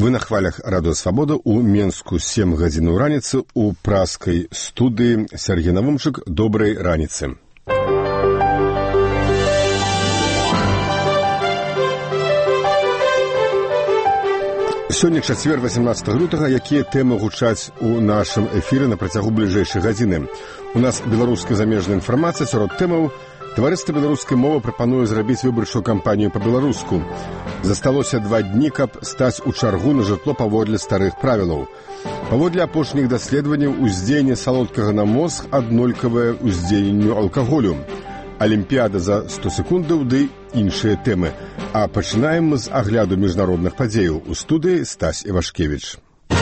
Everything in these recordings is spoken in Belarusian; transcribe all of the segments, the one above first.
Вы на хвалях радыё Свабода у Менску 7 гадзінаў раніцы у праскай студыі Сергей Навумчык. Добрай раніцы. Сёння чацвер 18 лютага. Якія тэмы гучаць у нашым эфіры на працягу бліжэйшай гадзіны? У нас беларуская замежная інфармацыя. Сярод тэмаў таварыства беларускай мовы прапануе зрабіць выбарчую кампанію па-беларуску. Засталося 2 дні, каб стаць у чаргу на жытло паводле старых правілаў. Паводле апошніх даследаванняў уздзеянне салодкага на мозг аднолькавае уздзеянню алкаголю. Алімпіяда за 100 секундаў ды іншыя тэмы. А пачынаем мы з агляду міжнародных падзеяў. У студыі Стась Івашкевіч.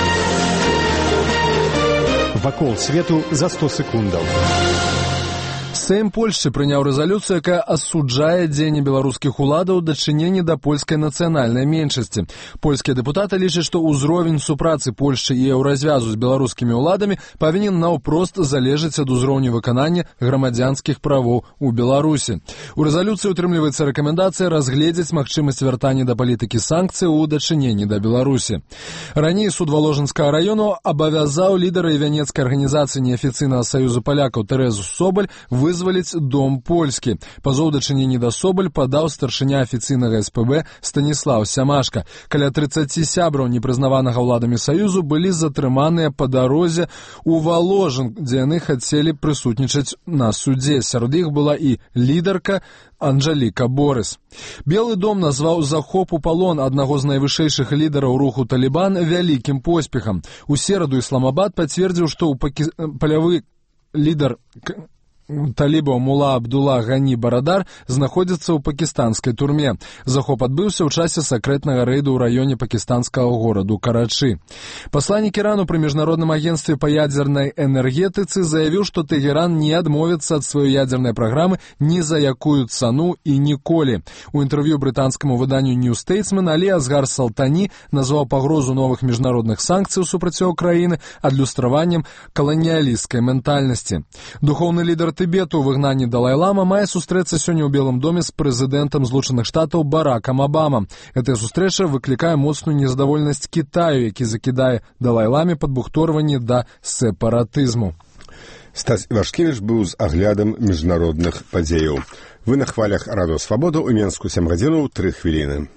Вакол свету за 100 секундаў. Сейм Польшчы прыняў рэзалюцыю, якая асуджае дзеянне беларускіх уладаў ў дачыненні да польскай нацыянальнай меншасці. Польскія дэпутаты лічаць, што ўзровень супрацы Польшчы і еўразвязу з беларускімі ўладамі павінен наўпрост залежыць ад узроўню выканання грамадзянскіх правоў у Беларусі. У рэзалюцыі утрымліваецца рэкамендацыя разгледзець магчымасць вяртання да палітыкі санкцый у дачыненні да Беларусі. Раней суд Валожынскага раёну абавязаў лідара і вянецкай арганізацыі неафіцыйнага саюзу палякаў Тэрэзу Собаль вызваліць дом польскі. Пазоў дачыненні да Собаль падаў старшыня афіцыйнага СПБ Станіслаў Сямашка. Каля 30 сябраў непрызнаванага ўладамі саюзу былі затрыманыя па дарозе ў Валожын, дзе яны хацелі прысутнічаць на судзе. Сярод іх была і лідарка Анжаліка Борыс. Белы дом назваў захоп у палон аднаго з найвышэйшых лідараў руху Талібан вялікім поспехам. У сераду Ісламабад пацвердзіў, што палявы лідар талібаў Мула Абдула Гані Барадар знаходзіцца ў пакістанскай турме. Захоп адбыўся ў часе сакрэтнага рэйду ў раёне пакістанскага гораду Карачы. Пасланнік Ірану пры міжнародным агенцтве па ядзернай энергетыцы заявіў, што Тэгеран не адмовіцца ад сваёй ядзернай праграмы ні за якую цану і ніколі. У інтэрв'ю брытанскаму выданню New Statesman Алі Асгар Салтані назваў пагрозу новых міжнародных санкцый супраць краіны адлюстраваннем каланіялісцкай ментальнасці. Духоўны лідар Тыбету ў выгнанні Далай-лама мае сустрэцца сёння ў Белым доме з прэзідэнтам Злучаных Штатаў Баракам Абама. Гэтая сустрэча выклікае моцную незадаволенасць Кітаю, які закідае Далай-ламе падбухторванне да сепаратызму. Стась Івашкевіч быў з аглядам міжнародных падзеяў. Вы на хвалях радыё Свабода ў Менску 7 гадзінаў 3 хвіліны.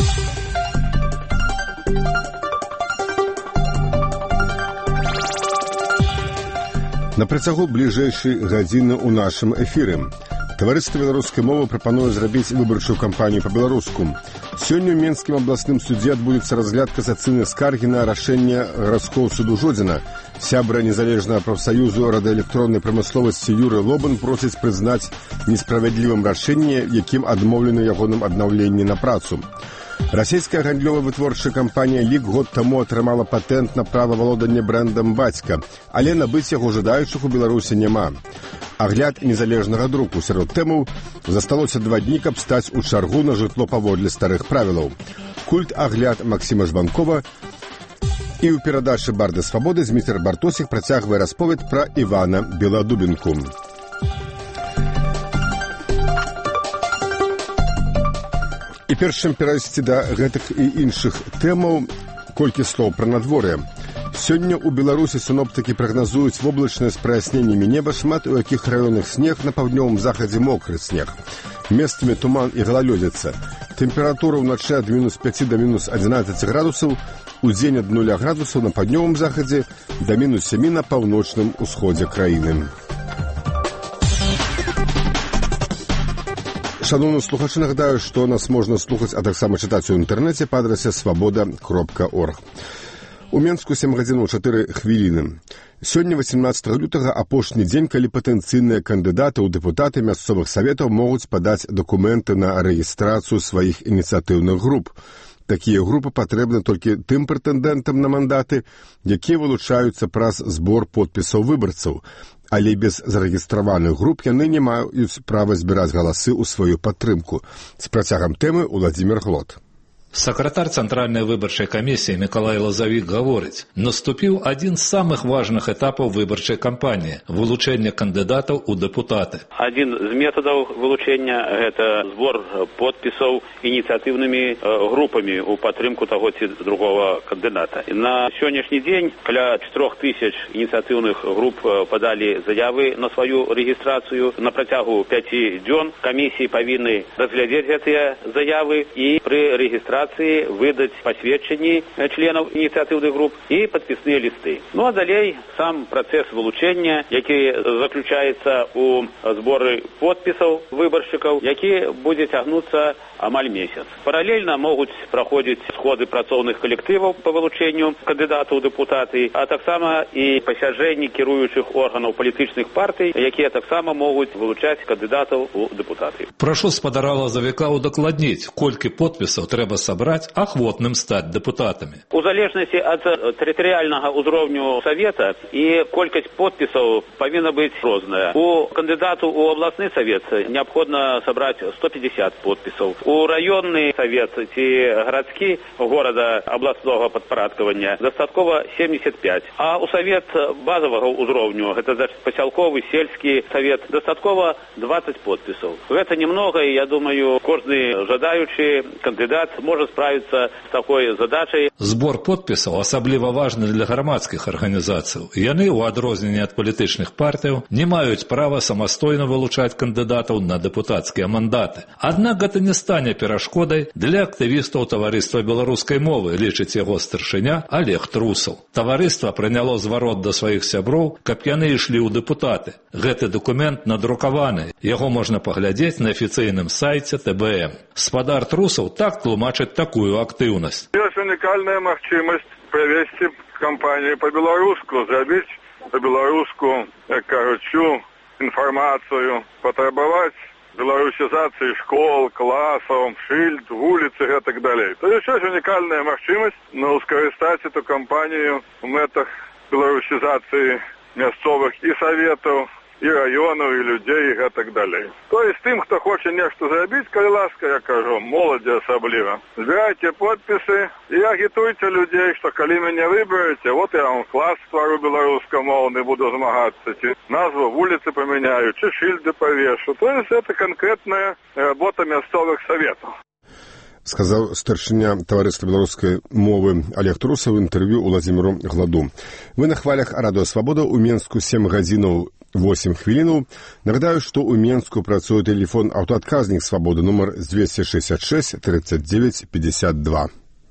На працягу бліжэйшай гадзіны ў нашым эфіры. Таварыства беларускай мовы прапануе зрабіць выбарчую кампанію па-беларуску. Сёння ў Менскім абласным судзе адбудзецца разгляд касацыйнай скаргі на рашэнне гарадскога суду Жодзіна. Сябра незалежнага прафсаюзу радыёэлектроннай прамысловасці Юрый Лобан просіць прызнаць несправядлівым рашэнне, якім адмоўлена ягоным аднаўленні на працу. Расійская гандлёва-вытворчая кампанія «Лік» год таму атрымала патэнт на права валодання брэндам «Бацька», але набыць яго жадаючых у Беларусі няма. Агляд незалежнага друку. Сярод тэмаў засталося 2 дні, каб стаць у чаргу на жытло паводле старых правілаў. Культ-агляд Максіма Жбанкова. І ў перадачы «Барды Свабоды» Зміцер Бартосік працягвае расповед пра Івана Беладубінку. І перш чым перайсці да гэтых і іншых тэмаў, колькі слоў пра надвор'е. Сёння ў Беларусі сіноптыкі прагназуюць воблачнае з праясненнямі неба, шмат у якіх раёнах снег, на паўднёвым захадзе мокры снег. Месцамі туман і галалёдзіца. Тэмпература ўначы ад -5 да -11 градусаў, удзень ад 0 градусаў на паўднёвым захадзе да -7 на паўночным усходзе краіны. Шановні слухачі, нагадаю, што нас можна слухаць, а таксама чытаць у інтэрнэце па адрасе свабода.орг. У Менску 7 гадзінаў 4 хвіліны. Сёння 18 лютага апошні дзень, калі патэнцыйныя кандыдаты ў дэпутаты мясцовых саветаў могуць падаць дакументы на рэгістрацыю сваіх ініцыятыўных груп. Такія групы патрэбны толькі тым прэтэндэнтам на мандаты, якія вылучаюцца праз збор подпісаў выбарцаў. Але без зарэгістраваных груп яны не маюць права збіраць галасы ў сваю падтрымку. З працягам тэмы Уладзімір Глот. Сакратар Цэнтральнай выбарчай камісіі Мікалай Лазавік гаворыць, наступіў адзін з самых важных этапаў выбарчай кампаніі – вылучэнне кандыдатаў у дэпутаты. Адзін з метадаў вылучэння – гэта збор подпісаў ініцыятыўнымі групамі ў падтрымку таго ці другого кандыдата. На сённяшні дзень каля 4000 ініцыятыўных груп падалі заявы на сваю рэгістрацыю. На працягу 5 дзён камісіі павінны разглядзець гэтыя заявы і пры рэгістрацыі выдаць пасведчанні членаў ініцыятыўных груп і падпісныя лісты. Ну а далей сам працэс вылучэння, які заключаецца ў зборы подпісаў выбаршчыкаў, які будзе цягнуцца амаль месяц. Паралельна могуць праходзіць сходы працоўных калектываў па вылучэнню кандыдатаў у дэпутаты, а таксама і пасяджэнні кіруючых органаў палітычных партый, якія таксама могуць вылучаць кандыдатаў у дэпутаты. Прашу спадара Лазавіка удакладніць, колькі подпісаў трэба сабраць ахвотным стаць дэпутатамі. У залежнасці ад тэрытарыяльнага ўзроўню савета і колькасць подпісаў павінна быць розная. У кандыдату ў абласны савет неабходна сабраць 150 подпісаў. У раённы савет ці гарадскі горада абласнога падпарадкавання дастаткова 75. А ў савет базавага ўзроўню, гэта пасялковы, сельскі савет, дастаткова 20 подпісаў. Гэта немного, і я думаю, кожны жадаючы кандыдат можа справіцца з такой задачай. Збор подпісаў асабліва важны для грамадскіх арганізацый. Яны, у адрозненне ад палітычных партыяў, не маюць права самастойна вылучаць кандыдатаў на дэпутацкія мандаты. Аднак гэта не стане перашкодай для актывістаў таварыства беларускай мовы, лічыць яго старшыня Олег Трусаў. Таварыства прыняло зварот да сваіх сяброў, каб яны ішлі ў дэпутаты. Гэты дакумент надрукаваны, яго можна паглядзець на афіцыйным сайце ТБМ. Спадар Трусаў так тлумачыць такую актыўнасць. Ёсць унікальная магчымасць правесці кампанію па-беларуску, зрабіць па-беларуску, як кажучу, інфармацыю, патрабаваць беларусізацыі школ, класаў, шыльд, вуліцы і так далей. То ёсць унікальная магчымасць скарыстаць эту кампанію ў мэтах беларусізацыі мясцовых і саветаў, і раёнаў, і людзей, і так далей. То есть тым, хто хоча нешта зрабіць, калі ласка, я кажу, моладзі асабліва, збірайце подпісы і агітуйце людзей, што калі мяне выбераце, вот я вам клас ствару беларускамоўны, буду змагацца, ці назву вуліцы памяняю, ці шыльды павешу. То есть это канкрэтная работа мясцовых саветаў. Сказаў старшыня таварыства беларускай мовы Олег Трусаў у інтэрв'ю Уладзіміру Гладу. Вы на хвалях Радыё Свабода. У Менску 7 гадзінаў 8 хвілінаў. Нагадаю, што ў Менску працуе тэлефон аўтаадказнік Свабоды, нумар 266 39 52.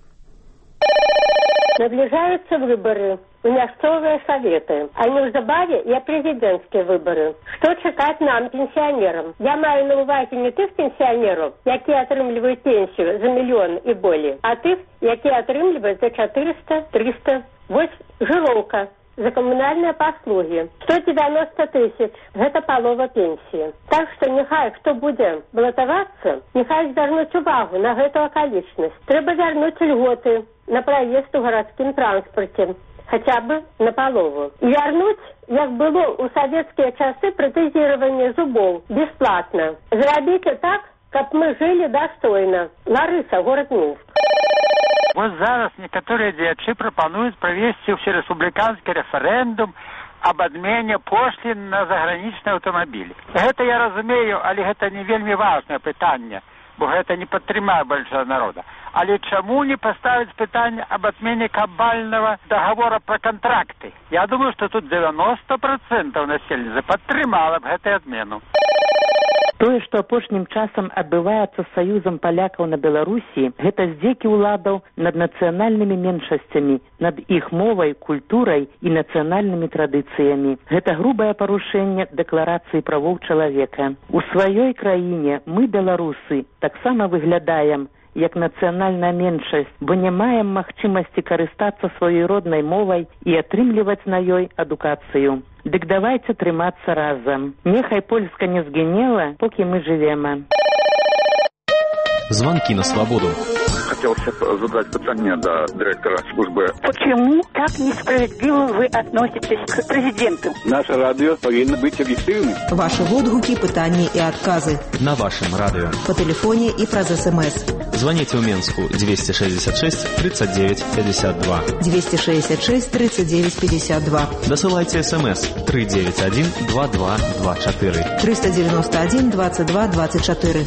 Наближаются выборы в мясцовые советы, а неўзабаве и президентские выборы. Что чекать нам, пенсионерам? Я маю на увазе не тых пенсионеров, якія атрымліваюць пенсию за миллион и более, а тых, якія атрымліваюць за 400-300. Вот жировка за коммунальные послуги. 190 тысяч. Это полова пенсии. Так что нехай, кто будет балотоваться, нехай звярнуць увагу на эту околичность. Трэба вярнуць льготы на проезд у городским транспорте. Хотя бы на полову. И вернуть, як было у советские часы, протезирование зубов бесплатно. Зрабіце так, каб мы жили достойно. Ларыса, город Минск. Вот зараз некоторые дзячы прапануюць правесці ўсерэспубліканскі рэферэндум об адмене пошлін на загранічныя аўтамабілі. Гэта я разумею, але гэта не вельмі важнае пытанне, бо гэта не падтрымае большого народа. Але чаму не паставіць пытанне об адмене кабальнага договора про контракты? Я думаю, что тут 90% населення падтрымала б гэтую адмену. Тое, што апошнім часам адбываецца з саюзам палякаў на Беларусі, гэта здзекі ўладаў над нацыянальнымі меншасцямі, над іх мовай, культурай і нацыянальнымі традыцыямі. Гэта грубае парушэнне дэкларацыі правоў чалавека. У сваёй краіне мы, беларусы, таксама выглядаем як нацыянальная меншасць, бо не маем магчымасці карыстацца сваёй роднай мовай і атрымліваць на ёй адукацыю. Дык давайце трымацца разам. Нехай Польска не згінела, покі мы жывем. Звонки на свободу. Хотелся задать питание до директора службы. Почему так несправедливо вы относитесь к президенту? Наше радио повинно быть объективным. Ваши отгуки, питания и отказы. На вашем радио. По телефоне и праз СМС. Звоните в Минску 266 39 52. 266 39 52. Досылайте СМС 391 2224. 391 22 24.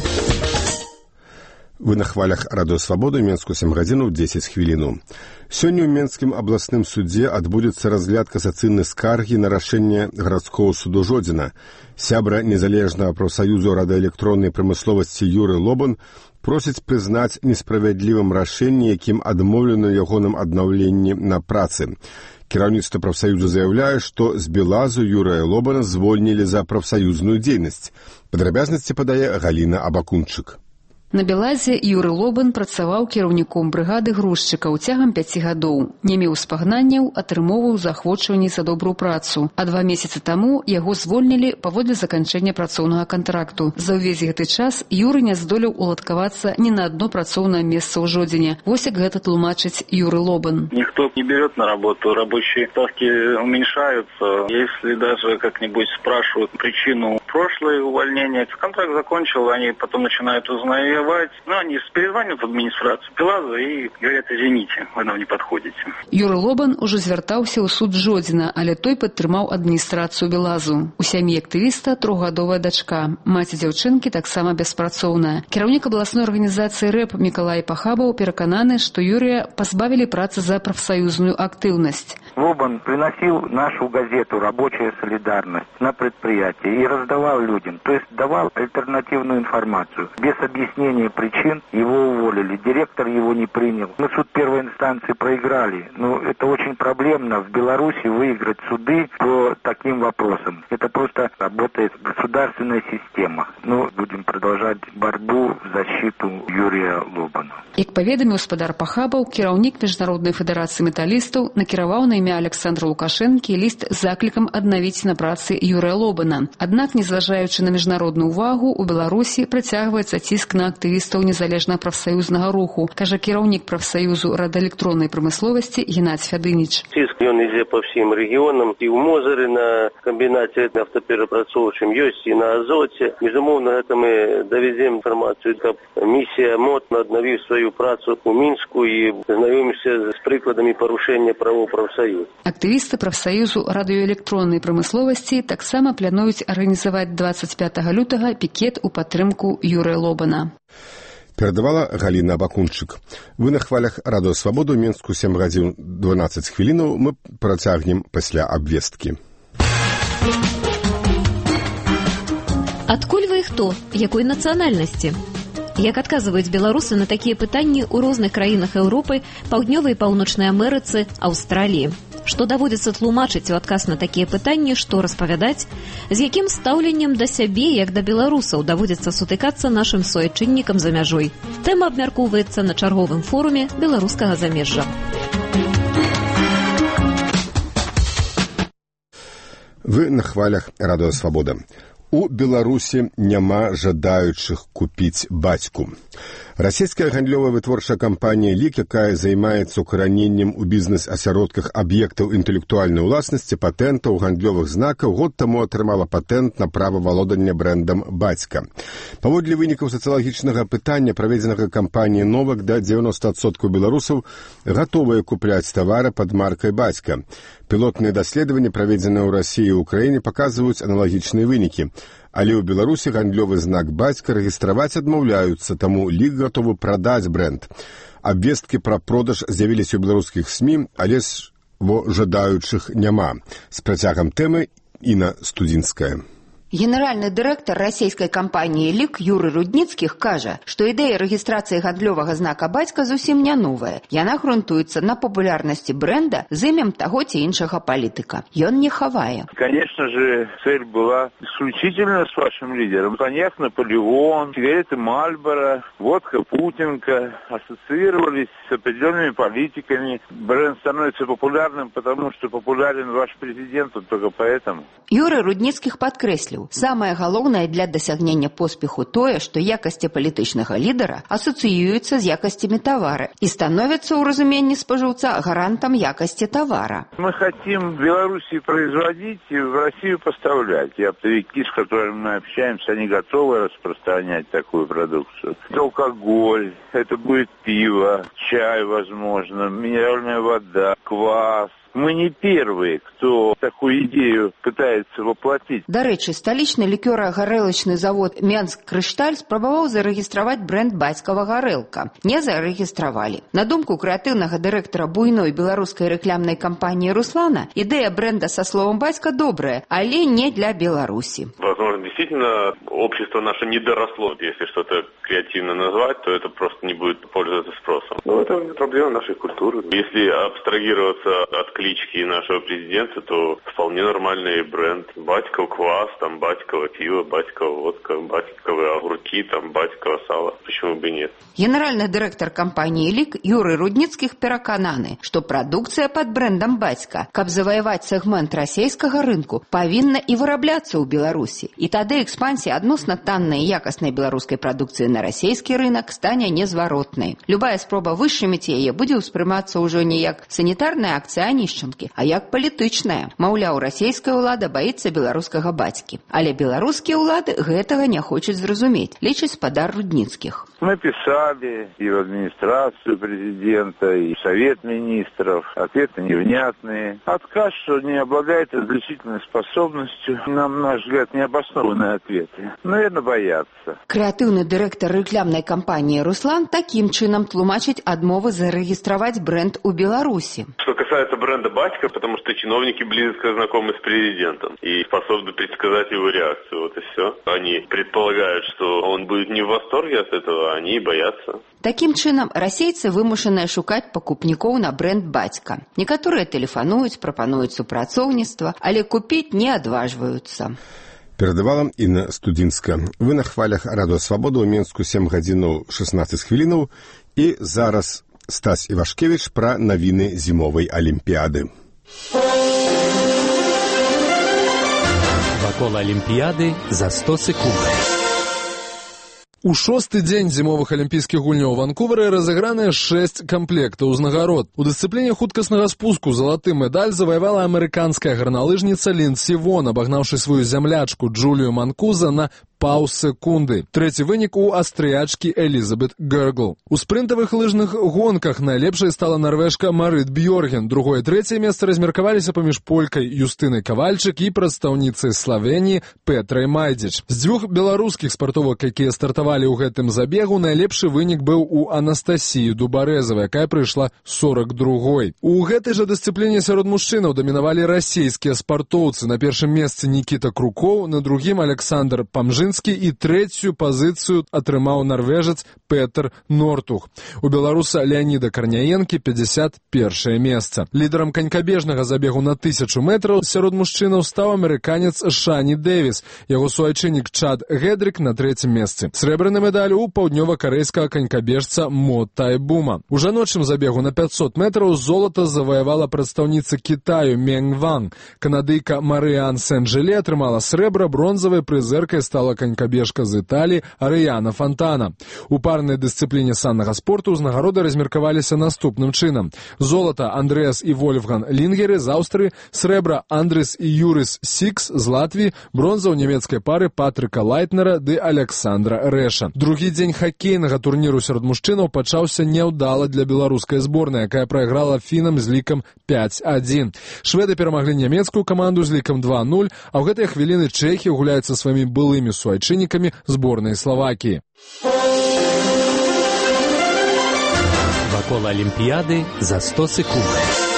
Вы на хвалях радио «Свобода», Менску 7 гадзінаў 10 хвілінаў. Сёння ў Менскім абласным судзе адбудзецца разгляд касацыйнай скаргі на рашэнне гарадскога суду Жодзіна. Сябра незалежнага прафсаюзу радыёэлектроннай прамысловасці Юры Лобан просіць прызнаць несправядлівым рашэнне, якім адмоўлена ягоным аднаўленні на працы. Кіраўніцтва прафсаюзу заяўляе, што з Белазу Юрыя Лобана звольнілі за прафсаюзную дзейнасць. Падрабязнасці падае Галіна Абакунчык. На Белазе Юры Лобан працаваў кіраўніком брыгады грузчыкаў цягам 5 гадоў. Не меў спагнанняў, атрымоўваў заахвочванні за добрую працу. А 2 месяцы таму яго звольнілі паводле заканчэння працоўнага кантракту. За ўвесь гэты час Юры не здолеў уладкавацца ні на одно працоўнае месца ў Жодзіне. Вось як гэта тлумачыць Юры Лобан. Никто не берет на работу, рабочие ставки уменьшаются. Если даже как-нибудь спрашивают причину прошлое увольнение, контракт закончил, они потом начинают узнавать. Они перезванивают в администрацию Белаза и говорят: извините, вы нам не подходите. Юры Лобан ужо звяртаўся ў суд Жодзіна, але той падтрымаў адміністрацыю Белазу. У сям'і актывіста 3-гадовая дачка. Маці дзяўчынкі таксама беспрацоўная. Кіраўнік абласной арганізацыі РЭП Мікалай Пахабаў перакананы, што Юрыя пазбавілі працы за прафсаюзную актыўнасць. Лобан приносил нашу газету «Рабочая солидарность» на предприятие и раздавал людям, то есть давал альтернативную информацию. Без объяснения причин его уволили, директор его не принял. Мы суд первой инстанции проиграли. Но это очень проблемно в Беларуси выиграть суды по таким вопросам. Это просто работает государственная система. Но будем продолжать борьбу в защиту Юрия Лобана. Як паведаміў спадар Пахабаў, кіраўнік Міжнароднай федэрацыі металістаў накіраваў на імя Александра Лукашэнкі ліст з заклікам аднавіць на працы Юрыя Лобана. Аднак, незважаючы на міжнародную увагу, у Беларусі працягваецца ціск на актывістаў незалежнага прафсаюзнага руху, кажа кіраўнік прафсаюзу радыёэлектроннай прамысловасці Геннадзь Фядыніч. Ціск ён ідзе па ўсім рэгіёнам, і ў Мозыры на камбінаце нафтаперапрацоўчым ёсць, і на Азоце. Безумоўна, гэта мы давядзем інфармацыю, каб місія МОТ аднавіў сваю працу у Мінску і знаёмімся з прыкладамі парушэння правоў прафсаюзу. Актывісты прафсаюзу радыёэлектроннай прамысловасці таксама плануюць арганізаваць 25 лютага пікет у падтрымку Юрыя Лобана. Перадавала Галіна Абакунчык. Вы на хвалях радыё «Свабоду», Менску 7 гадзін 12 хвілінаў. Мы працягнем пасля абвесткі. Адкуль вы і хто? Якой нацыянальнасці? Як адказваюць беларусы на такія пытанні ў розных краінах Еўропы, Паўднёвай і Паўночнай Амерыцы, Аўстраліі? Што даводзіцца тлумачыць у адказ на такія пытанні, што распавядаць? З якім стаўленнем да сябе, як да беларусаў, даводзіцца сутыкацца нашым суайчыннікам за мяжой? Тэма абмяркоўваецца на чарговым форуме беларускага замежжа. Вы на хвалях радыё «Свабода». У Беларусі няма жадаючых купіць бацьку. Расійская гандлёвая вытворчая кампанія «Лік», якая займаецца укараненнем у бізнес-асяродках аб'ектаў інтэлектуальнай уласнасці, патэнтаў, гандлёвых знакаў, год таму атрымала патэнт на права валодання брэндам «Бацька». Паводле вынікаў сацыялагічнага пытання, праведзенага кампаніяй «Новак», да 90% беларусаў гатовыя купляць тавары пад маркай «Бацька». Пілотныя даследаванні, праведзеныя ў Расіі і Украіне, паказваюць аналагічныя вынікі. Але ў Беларусі гандлёвы знак «Бацька» рэгістраваць адмаўляюцца, таму «Лік» гатовы прадаць брэнд. Абвесткі пра продаж з'явіліся ў беларускіх СМІ, але ж жадаючых няма. З працягам тэмы Інна Студзінская. Генеральны дырэктар расійскай кампаніі «Лік» Юры Рудніцкіх кажа, што ідэя рэгістрацыі гандлёвага знака «Бацька» зусім не новая. Яна грунтуецца на папулярнасці бренда з імем таго ці іншага палітыка. Ён не хавае. Конечно же, цель была исключительно с вашим лидером. Коньяк «Наполеон», сигареты «Мальборо», водка «Путинка» ассоциировались с определенными политиками. Бренд становится популярным, потому что популярен ваш президент, только поэтому. Юры Рудніцкіх падкрэсліў, адказваў: самае галоўнае для дасягнення поспеху тое, што якасці палітычнага лідара асацыююцца з якасцямі тавара і становяцца ў разуменні спажыўца гарантам якасці тавара. Мы хотим в Беларуси производить и в Россию поставлять. И оптовики, с которыми мы общаемся, они готовы распространять такую продукцию. Это алкоголь, это будет пиво, чай, возможно, минеральная вода, квас. Мы не первые, кто такую идею пытается воплотить. Дарэчы, сталічны лікёра-гарэлачны завод «Менск-Крышталь» спрабаваў зарэгістраваць брэнд бацькава гарэлка. Не зарэгістравалі. На думку крэатыўнага дырэктара буйной беларускай рэклямнай кампаніі Руслана, ідэя бренда со словом «бацька» добрая, але не для Беларуси. Возможно, действительно, общество наше не доросло. Если что-то креативно назвать, то это просто не будет пользоваться спросом. Но это проблема нашей культуры. Если абстрагироваться от клички нашего президента, то вполне нормальный бренд. Батьков квас, там батьково пиво, батькова водка, батьковые огурки, там батьково сало. Почему бы и нет? Генеральный директор компании «Лик» Юрий Рудницких перакананы, что продукция под брендом «Батька», каб завоевать сегмент российского рынку, повинна и вырабляться у Беларуси. И тогда экспансия адносна танной и якостной белорусской продукции на российский рынок стане незваротной. Любая спроба вышчыміць яе будзе ўспрымацца ўжо не як санітарная акцыя нішчанкі, а як палітычная. Маўляў, расійская ўлада баіцца беларускага бацькі. Але беларускія ўлады гэтага не хочуць зразумець, лічыць спадар Рудніцкіх. Мы писали и в администрацию президента, и в Совет министров. Ответы невнятные. Отказ, что не обладает излечительной способностью, на наш взгляд, необоснованные ответы. Наверное, боятся. Креативный директор рекламной компании Руслан таким чином тлумачить адмовы зарегистрировать бренд у Беларуси. Что касается бренда «Батька», потому что чиновники близко знакомы с президентом и способны предсказать его реакцию. Вот и все. Они предполагают, что он будет не в восторге от этого, они боятся. Таким чынам, расейцы вымушаныя шукаць пакупнікоў на бренд «Батька». Некаторыя тэлефануюць, прапануюць супрацоўніцтва, але купіць не адважваюцца. Перадавала Інна Студзінска. Вы на хвалях Радыё Свабода ў Менску 7 гадзінаў 16 хвілінаў. І зараз Стась Івашкевіч пра навіны зімовай алімпіяды. Вакол алімпіяды за 100 секунд. У шосты дзень зімовых алімпійскіх гульняў у Ванкувары разыграныя 6 камплектаў узнагарод. У дысцыпліне хуткаснага спуску залаты медаль заваявала амерыканская гарналыжніца Линдси Вонн, абагнаўшы сваю зямлячку Джулію Манкуза на паўсекунды. Трэці вынік у аўстрыячкі Элізабет Гергл. У спрынтавых лыжных гонках найлепшай стала нарвежка Марит Бьорген. Другое і трэцяе месца размеркаваліся паміж полькай Юстынай Кавальчык і прадстаўніцай Славеніі Петрай Майдзіч. З дзвюх беларускіх спартовак, якія стартавалі ў гэтым забегу, найлепшы вынік быў у Анастасіі Дубарэзавай, якая прыйшла 42-й. У гэтай жа дысцыпліне сярод мужчынаў дамінавалі расійскія спартоўцы. На першым месцы Нікіта Крукоў, на другім Александр Памжын і трэцюю пазіцыю атрымаў нарвежец Петр Нортух. У беларуса Леаніда Карняенкі 51-е месца. Лідарам канькабежнага забегу на 1000 метраў сярод мужчынаў стаў амерыканец Шані Дэвіс. Яго суайчыннік Чад Гедрик на 3-м месцы. Срэбраны медаль у паўднёва-карэйскага канькабежца Мо Тайбума. У жаночым забегу на 500 метраў золата заваявала прадстаўніца Кітаю Мeng Ван. Канадыйка Марыян Сен-Жыле атрымала срэбра, бронзавай прызэркай стала канькабежка з Італіі Арыяна Фантана. У парнай дысцыпліне саннага спорту ўзнагароды размеркаваліся наступным чынам. Золата Андрэас і Вольфган Лінгеры з Аўстрыі, срэбра Андрыс і Юрыс Сікс з Латвіі, бронза ў нямецкай пары Патрыка Лайтнера ды Александра Рэша. Другі дзень хакейнага турніру сярод мужчынаў пачаўся няўдала для беларускай зборнай, якая прайграла фінам з лікам 5-1. Шведы перамаглі нямецкую каманду з лікам 2-0, а ў гэтыя хвіліны чэхі гуляюць са сваімі былымі суайчыннікамі зборнай Славакіі. Вакол алімпіяды за 100 секунд.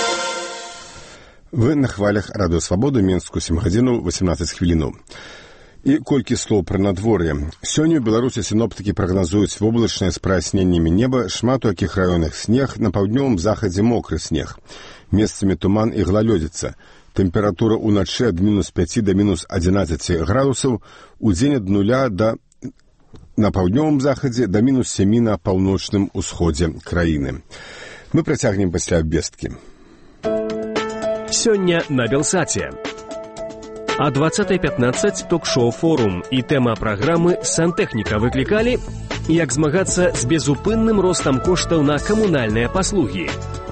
Вы на хвалях Радыё Свабода Менску 7 гадзінаў 18 хвілінаў. І колькі слоў пра надвор'е. Сёння ў Беларусі сіноптыкі прагназуюць воблачнае з праясненнямі неба, шмат у якіх раёнах снег, на паўднёвым захадзе мокры снег. Месцамі туман і галалёдзіца. Тэмпература ўначы ад -5 да -11 градусаў, удзень ад 0 да на паўднёвым захадзе да -7 на паўночным усходзе краіны. Мы працягнем пасля абвесткі. Сёння на Белсаце. А 20:15 ток-шоу «Форум» і тэма праграмы «Сантэхніка» выклікалі, як змагацца з безупынным ростам коштаў на камунальныя паслугі.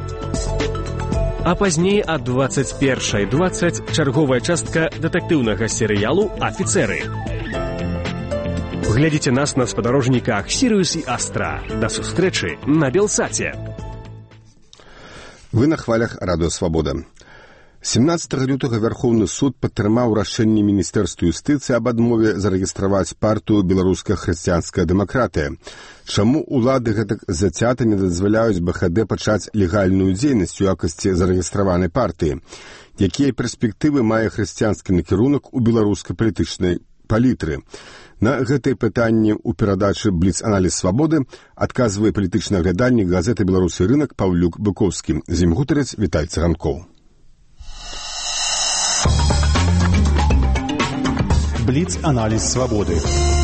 А пазней ад 21:20 чарговая частка дэтэктыўнага серыялу «Афіцэры». Глядзіце нас на спадарожніках «Сірыус» і «Астра». Да сустрэчы на Белсаце. Вы на хвалях радыё «Свабода». 17 лютага Вярхоўны суд падтрымаў рашэнне Міністэрства юстыцыі аб адмове зарэгістраваць партыю «Беларуская хрысціянская дэмакратыя». Чаму улады гэтак зацята не дазваляюць БХД пачаць легальную дзейнасць у якасці зарэгістраванай партыі? Якія перспектывы мае хрысціянскі накірунак у беларускай палітычнай палітры? На гэтае пытанне ў перадачы «Бліц-аналіз свабоды» адказвае палітычны аглядальнік газеты «Беларусі рынак» Паўлюк Быкоўскі. З ім гутарыць Віталь Цыганкоў. Бліц-аналіз свабоды.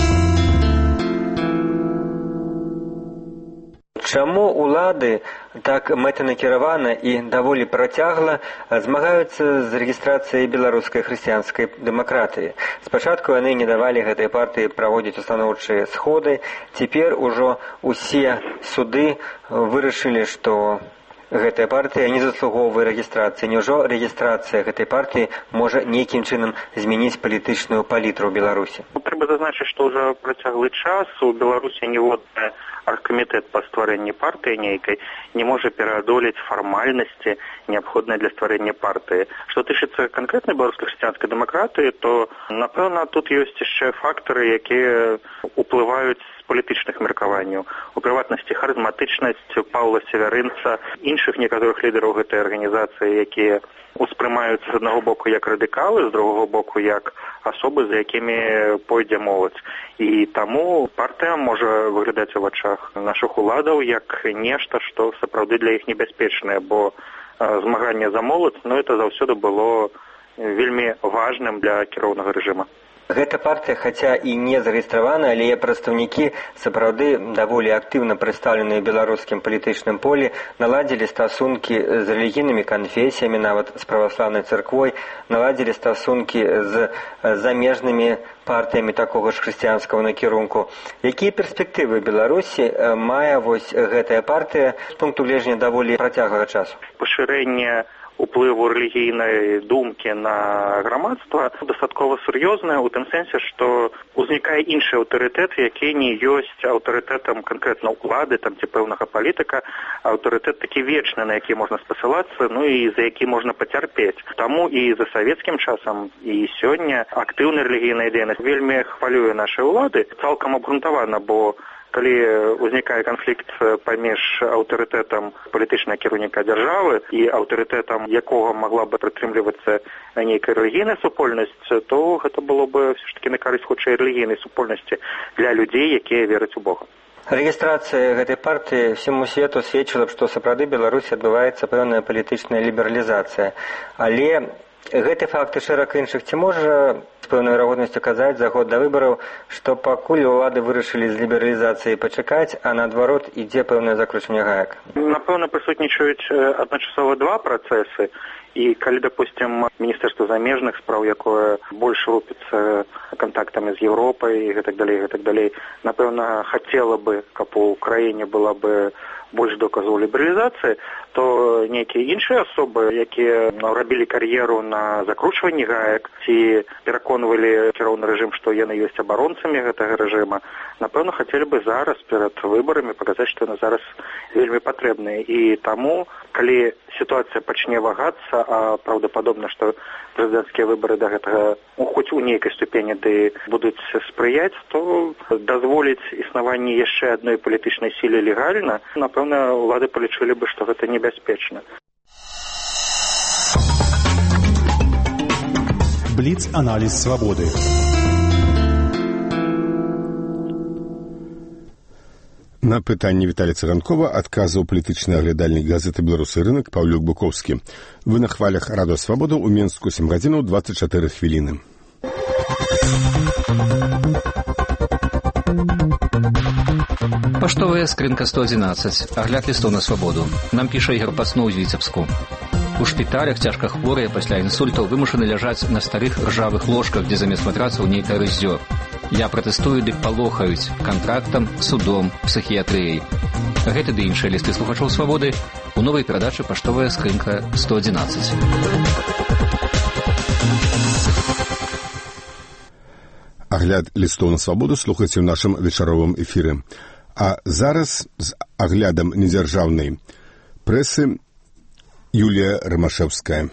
Чаму улады так мэтанакіравана і даволі працягла змагаюцца з рэгістрацыяй беларускай хрысціянскай дэмакратыі? Спачатку яны не давалі гэтай партыі праводзіць устаноўчыя сходы, цяпер ужо усе суды вырашылі, што гэтая партыя не заслугоўвае рэгістрацыі. Няўжо рэгістрацыя гэтай партыі можа нейкім чынам змяніць палітычную палітру ў Беларусі? Трэба зазначыць, што ўжо працяглы час у Беларусі ніводная аргкамітэт па стварэнні партыі нейкай не можа пераадолець фармальнасці, неабходныя для стварэння партыі. Што тычыцца канкрэтнай беларускай хрысціянскай дэмакратыі, то, напэўна, тут ёсць яшчэ фактары, якія уплываюць з палітычных меркаванняў. У прыватнасці харызматычнасць Паўла Севярынца, іншых некаторых лідараў гэтай арганізацыі, якія успрымаюцца з аднаго боку як радыкалы, з другога боку як асобы, за якімі пойдзе моладзь. І таму партыя можа выглядаць у вачах нашых уладаў як нешта, што сапраўды для іх небяспечнае, бо змаганне за моладзь, это заўсёды было вельмі важным для кіроўнага рэжыма. Гэта партыя, хаця і не зарэгістравана, але яе прадстаўнікі сапраўды даволі актыўна прадстаўленыя ў беларускім палітычным полі, наладзілі стасункі з рэлігійнымі канфесіямі, нават з праваслаўнай царквой, наладзілі стасункі з замежнымі партыямі такога ж хрысціянскага накірунку. Якія перспектывы Беларусі мае вось гэтая партыя з пункту гледжання даволі працяглага часу? Пашырэнне уплыву рэлігійнай думкі на грамадства дастаткова сур'ёзнае ў тым сэнсе, што узнікае іншы аўтарытэт, які не ёсць аўтарытэтам канкрэтна ўлады там ці пэўнага палітыка, аўтарытэт такі вечны, на які можна спасылацца, і за які можна пацярпець. Таму і за савецкім часам і сёння актыўная рэлігійная дзейнасць вельмі хвалюе нашы ўлады, цалкам абгрунтавана, бо калі ўзнікае канфлікт паміж аўтарытэтам палітычнага кіраўніка дзяржавы і аўтарытэтам, якога магла бы прытрымлівацца нейкая рэлігійная супольнасць, то гэта было бы все ж таки на карысць хутчэй рэлігійнай супольнасці для людзей, якія вераць у Бога. Рэгістрацыя гэтай партыі всему свету сведчыла б, што сапраўды Беларусі адбываецца пэўная палітычная лібералізацыя. Але гэты факт і шэраг іншых ці можа з пэўнай верагоднасцю казаць за год да выбараў, што пакуль улады вырашылі з лібералізацыяй пачакаць, а наадварот ідзе пэўнае закручванне гаек? Напэўна, прысутнічаюць адначасова два працэсы. І калі, допустим, Міністэрства замежных спраў, якое больш рупіцца кантактамі з Еўропай і гэтак далей, напэўна, хацела бы, каб у краіне была бы больш доказаў лібералізацыі, то нейкія іншыя асобы, якія рабілі кар'еру на закручванні гаек ці пераконвалі кіроўны рэжым, што яны ёсць абаронцамі гэтага рэжыма, напэўна, хацелі бы зараз перад выбарамі паказаць, што яны зараз вельмі патрэбныя. І таму, калі сітуацыя пачне вагацца, а праўдападобна, што прэзідэнцкія выбары да гэтага хоць у нейкай ступені ды будуць спрыяць, то дазволіць існаванне яшчэ адной палітычнай сіле легальна, напэўна, улады палічылі бы, што гэта небяспечна. Бліц-аналіз свабоды. На пытанне Віталія Цыганкова адказаў палітычны аглядальнік газеты «Беларусі рынак» Паўлюк Быкоўскі. Вы на хвалях радыё «Свабода» ў Менску 7 гадзінаў 24 хвіліны. Паштовая скрынка 111. Агляд лістоў на свабоду. Нам піша Ігор Паснуў з Віцебску. У шпіталях цяжка хворыя пасля інсультаў вымушаны ляжаць на старых ржавых ложках, дзе замест матрацаў нейкае рыззё. Я пратэстую, дык палохаюць кантрактам, судом, псіхіятрыяй. Гэты ды іншыя лісты слухачоў «Свабоды» у новай перадачы «Паштовая скрынка 111». Агляд лістоў на «Свабоду» слухайце ў нашым вечаровым эфіры. А зараз з аглядам недзяржаўнай прэсы Юлія Рамашэўская.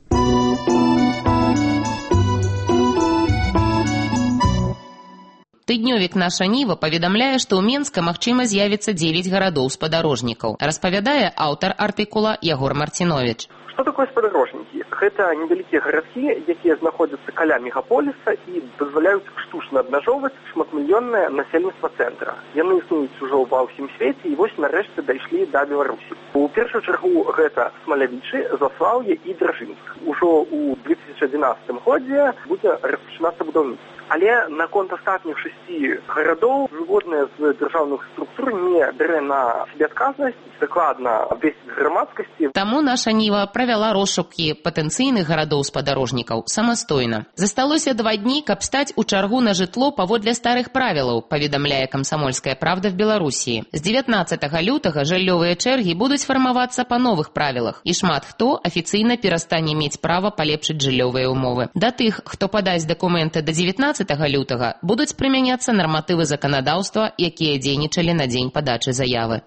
Тыднёвік «Наша Ніва» паведамляе, што ў Менска магчыма з'явіцца 9 гарадоў-спадарожнікаў, распавядае аўтар артыкула Ягор Марціновіч. Што такое спадарожнікі? Гэта невялікія гарадкі, якія знаходзяцца каля мегаполіса і дазваляюць штучна абмяжоўваць шматмільённае насельніцтва цэнтра. Яны існуюць ужо ва ўсім свеце і вось нарэшце дайшлі да Беларусі. У першую чаргу гэта Смалявічы, Заслаўе і Дражынск. Ужо ў 2011 годзе будзе распачынацца будаўніцтва. Але наконт астатніх 6 гарадоў ніводная з дзяржаўных структур не бярэ на сябе адказнасць дакладна абвесціць грамадскасці. Таму «Наша Ніва» правяла розшукі патэнцыйных гарадоў-спадарожнікаў самастойна. Засталося 2 дні, каб стаць у чаргу на жытло паводле старых правілаў, паведамляе «Камсамольская правда» в Беларусі. З 19 лютага жыллёвыя чэргі будуць фармавацца па новых правілах, і шмат хто афіцыйна перастане мець права палепшыць жыллёвыя ўмовы. Да тых, хто падасць дакументы да 19 лютага, будуць прымяняцца нарматывы заканадаўства, якія дзейнічалі на дзень падачы заявы.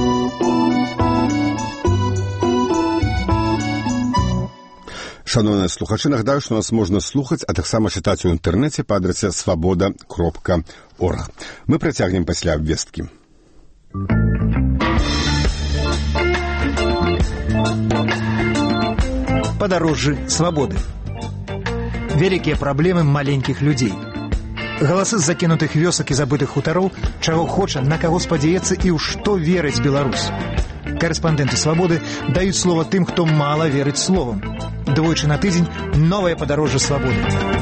Шановныя слухачы, нагадаю, што нас можна слухаць, а таксама чытаць у інтэрнэце па адрасе svoboda.org. Мы працягнем пасля абвесткі. Подорожжи свободы. Великие проблемы маленьких людей. Галасы з закінутых вёсак і забытых хутароў, чаго хоча, на каго спадзяецца і ў што верыць Беларусь. Корэспандэнты «Свабоды» даюць слова тым, хто мала верыць словам. Двойчы на тыдзень новае падарожжа свабоды.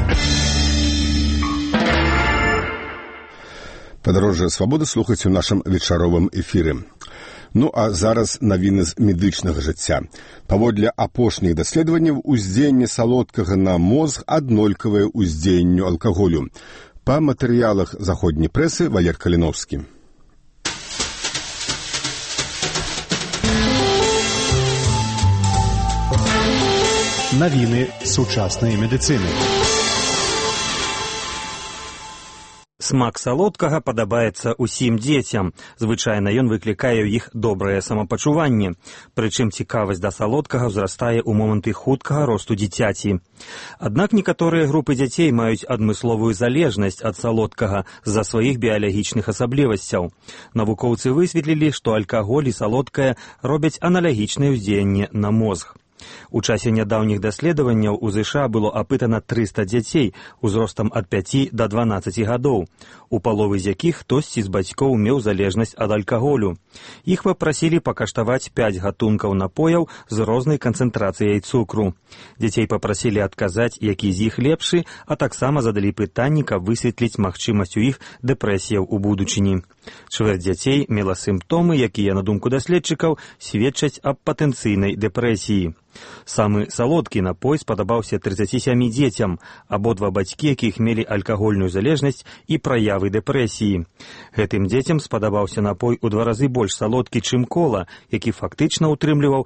Падарожжа свабоды слухайце ў нашым вечаровым эфіры. Ну а зараз навіны з медычнага жыцця. Паводле апошніх даследаванняў уздзеянне салодкага на мозг аднолькавае ўздзеянню алкаголю. Па матэрыялах заходняй прэсы Валер Каліновскі. Навіны сучаснай медыцыны. Смак салодкага падабаецца ўсім дзецям. Звычайна ён выклікае ў іх добрае самапачуванне. Прычым цікавасць да салодкага ўзрастае ў моманты хуткага росту дзіцяці. Аднак некаторыя групы дзяцей маюць адмысловую залежнасць ад салодкага з-за сваіх біялагічных асаблівасцяў. Навукоўцы высветлілі, што алкаголь і салодкае робяць аналагічнае ўздзеянне на мозг. У часе нядаўніх даследаванняў у ЗША было апытана 300 дзяцей узростам ад 5 да 12 гадоў, у паловы з якіх хтосьці з бацькоў меў залежнасць ад алкаголю. Іх папрасілі пакаштаваць 5 гатункаў напояў з рознай канцэнтрацыяй цукру. Дзяцей папрасілі адказаць, які з іх лепшы, а таксама задалі пытанні, каб высветліць магчымасць у іх дэпрэсіяў у будучыні. Чвэрць дзяцей мела сімптомы, якія, на думку даследчыкаў, сведчаць аб патэнцыйнай дэпрэсіі. Самы салодкі напой спадабаўся 37 дзецям, абодва бацькі, якіх мелі алкагольную залежнасць і праявы дэпрэсіі. Гэтым дзецям спадабаўся напой у 2 разы больш салодкі, чым кола, які фактычна ўтрымліваў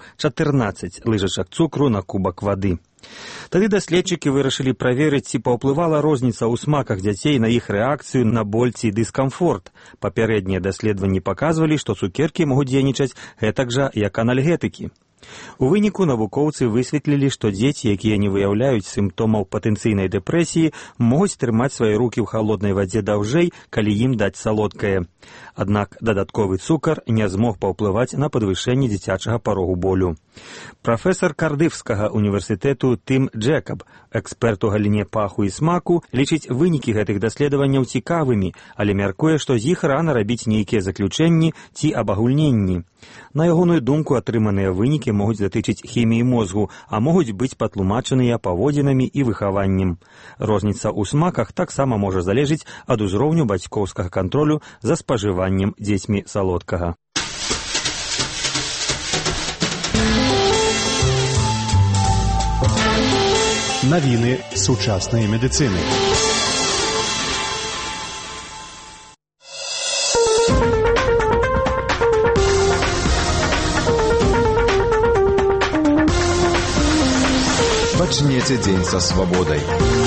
14 лыжачак цукру на кубак вады. Тады даследчыкі вырашылі праверыць, ці паўплывала розніца ў смаках дзяцей на іх рэакцыю на боль ці дыскамфорт. Папярэднія даследаванні паказвалі, што цукеркі могуць дзейнічаць гэтак жа, як анальгетыкі. У выніку навукоўцы высветлілі, што дзеці, якія не выяўляюць сімптомаў патэнцыйнай дэпрэсіі, могуць трымаць свае рукі ў халоднай вадзе даўжэй, калі ім даць салодкае. Аднак дадатковы цукар не змог паўплываць на падвышэнне дзіцячага парогу болю. Прафесар Кардыфскага універсітэту Тым Джекаб, эксперт у галіне паху і смаку, лічыць вынікі гэтых даследаванняў цікавымі, але мяркуе, што з іх рана рабіць нейкія заключэнні ці абагульненні. На ягоную думку, атрыманыя вынікі могуць датычыць хіміі мозгу, а могуць быць патлумачаныя паводзінамі і выхаваннем. Розніца ў смаках таксама можа залежыць ад узроўню бацькоўскага кантролю за спажываннем дзецьмі салодкага. Навіны сучаснай медыцыны. Пачнеце дзень са свабодай.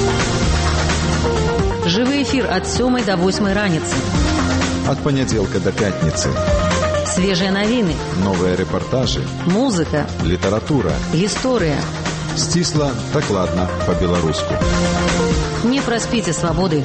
Жывы эфір ад 7 до 8 раніцы. Ад панядзелка да пятніцы. Свежыя навіны. Новыя рэпартажы. Музыка. Літаратура. Гісторыя. Сцісла, дакладна, па-беларуску. Не праспіце свабоды.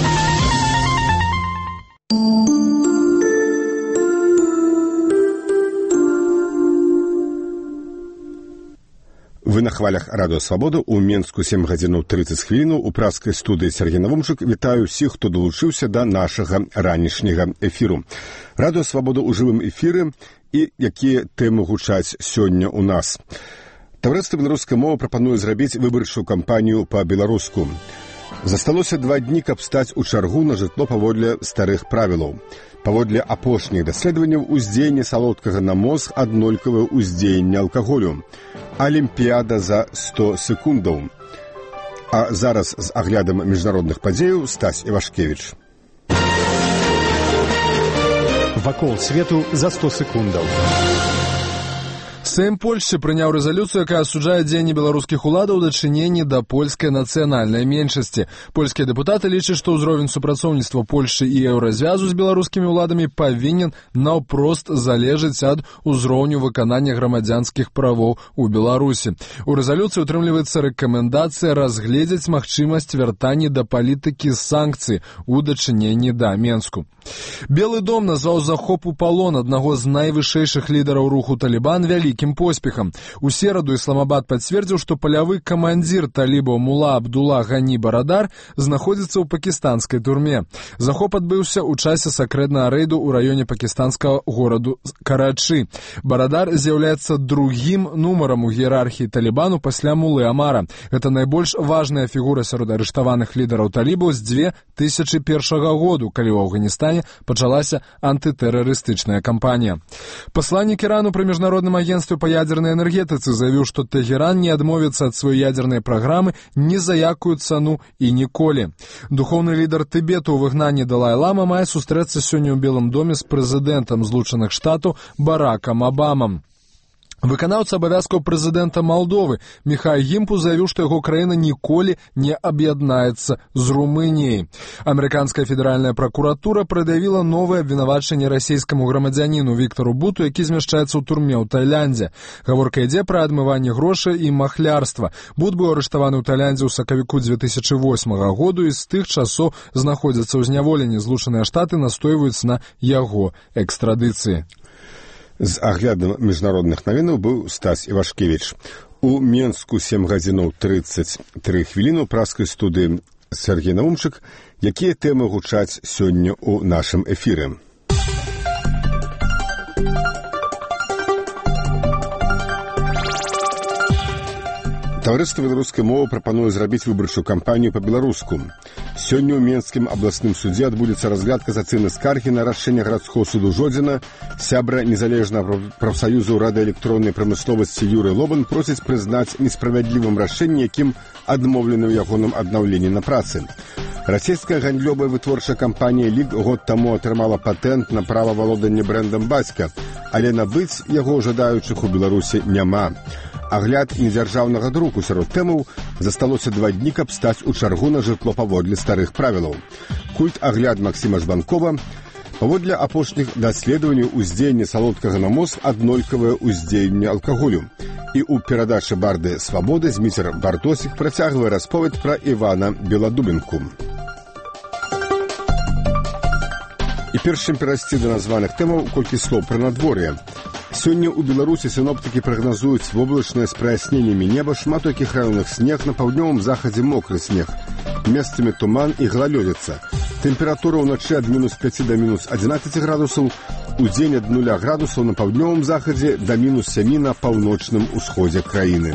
Вы на хвалях радыё Свабода ў Менску 7 гадзінаў 30 хвілінаў у праскай студыі Сергей Навумчык. Вітаю ўсіх, хто далучыўся да нашага ранішняга эфіру. Радыё Свабода ў жывым эфіры і якія тэмы гучаць сёння ў нас. Таварыства беларускай мовы прапануе зрабіць выбарчую кампанію па-беларуску. Засталося 2 дні, каб стаць у чаргу на жытло паводле старых правілаў. Паводле апошніх даследаванняў уздзеянне салодкага на мозг аднолькавае ўздзеянне алкаголю. Алімпіяда за 100 секундаў. А зараз з аглядам міжнародных падзеяў Стась Івашкевіч. Вакол свету за 100 секундаў. Сейм Польшчы прыняў рэзалюцыю, якая асуджае дзеянні беларускіх уладаў у дачыненні да польскай нацыянальнай меншасці. Польскія дэпутаты лічаць, што ўзровень супрацоўніцтва Польшчы і еўразвязу з беларускімі ўладамі павінен наўпрост залежыць ад узроўню выканання грамадзянскіх правоў у Беларусі. У рэзалюцыі утрымліваецца рэкамендацыя разгледзець магчымасць вяртання да палітыкі санкцый у дачыненні да Менску. Белы дом назваў захоп у палон аднаго з найвышэйшых лідараў руху Талібан вялікім поспехам. У сераду Исламабад пацвердзіў, што палявы камандзір талібаў Мула Абдулла Гані Барадар знаходзіцца ў пакістанскай турме. Захоп адбыўся ў часе сакрэтнага рэйду ў раёне пакістанскага гораду Карачы. Барадар з'яўляецца другім нумарам у іерархіі Талібану пасля Мулы Амара. Гэта найбольш важная фігура сярод арыштаваных лідараў талібаў з 2001 году, калі ў Афганістане пачалася антытэрарыстычная кампанія. Пасланнік Ірану пры міжнародным агенцтве па ядзернай энергетыцы заявіў, што Тэгеран не адмовіцца ад сваёй ядзернай праграмы ні за якую цану і ніколі. Духоўны лідар Тыбету ў выгнанні Далай-лама мае сустрэцца сёння ў Белым доме з прэзідэнтам Злучаных Штатаў Баракам Абамам. Выканаўца абавязкаў прэзідэнта Малдовы Міхай Гімпу заявіў, што яго краіна ніколі не аб'яднаецца з Румыніяй. Амерыканская федэральная пракуратура прад'явіла новае абвінавачанне расійскаму грамадзяніну Віктару Буту, які змяшчаецца ў турме ў Тайландзе. Гаворка ідзе пра адмыванне грошай і махлярства. Бут быў арыштаваны ў Тайландзе ў сакавіку 2008 году і з тых часоў знаходзіцца ў зняволенні. Злучаныя Штаты настойваюць на яго экстрадыцыі. З аглядам міжнародных навінаў быў Стась Івашкевіч. У Менску 7 гадзінаў 33 хвіліны ў праскай студыі Сергей Навумчык. Якія тэмы гучаць сёння ў нашым эфіры? Таварыства беларускай мовы прапануе зрабіць выбарчую кампанію па-беларуску. Сёння ў Менскім абласным судзе адбудзецца разгляд касацыйнай скаргі на рашэнне гарадскога суду Жодзіна. Сябра незалежнага прафсаюзу радыёэлектроннай прамысловасці Юрый Лобан просіць прызнаць несправядлівым рашэнне, якім адмоўлена ў ягоным аднаўленні на працы. Расійская гандлёвая вытворчая кампанія «Лік» год таму атрымала патэнт на права валодання брэндам «Бацька», але набыць яго жадаючых у Беларусі няма. Агляд недзяржаўнага друку сярод тэмаў засталося 2 дні, каб стаць у чаргу на жытло паводле старых правілаў. Культ агляд Максіма Жбанкова. Паводле апошніх даследаванняў уздзеянне салодкага на мозг аднолькавае ўздзеянне алкаголю. І ў перадачы «Барды свабоды» Зміцер Бартосік працягвае расповед пра Івана Беладубенку. І перш чым перайсці да названых тэмаў, колькі слоў пра надвор'е. Сёння ў Беларусі сіноптыкі прагназуюць воблачнае з праясненнямі неба, шмат у якіх раёнах снег, на паўднёвым захадзе мокры снег. Месцамі туман і галалёдзіца. Тэмпература ўначы ад -5 да -11 градусаў, удзень ад 0 градусаў на паўднёвым захадзе да -7 на паўночным усходзе краіны.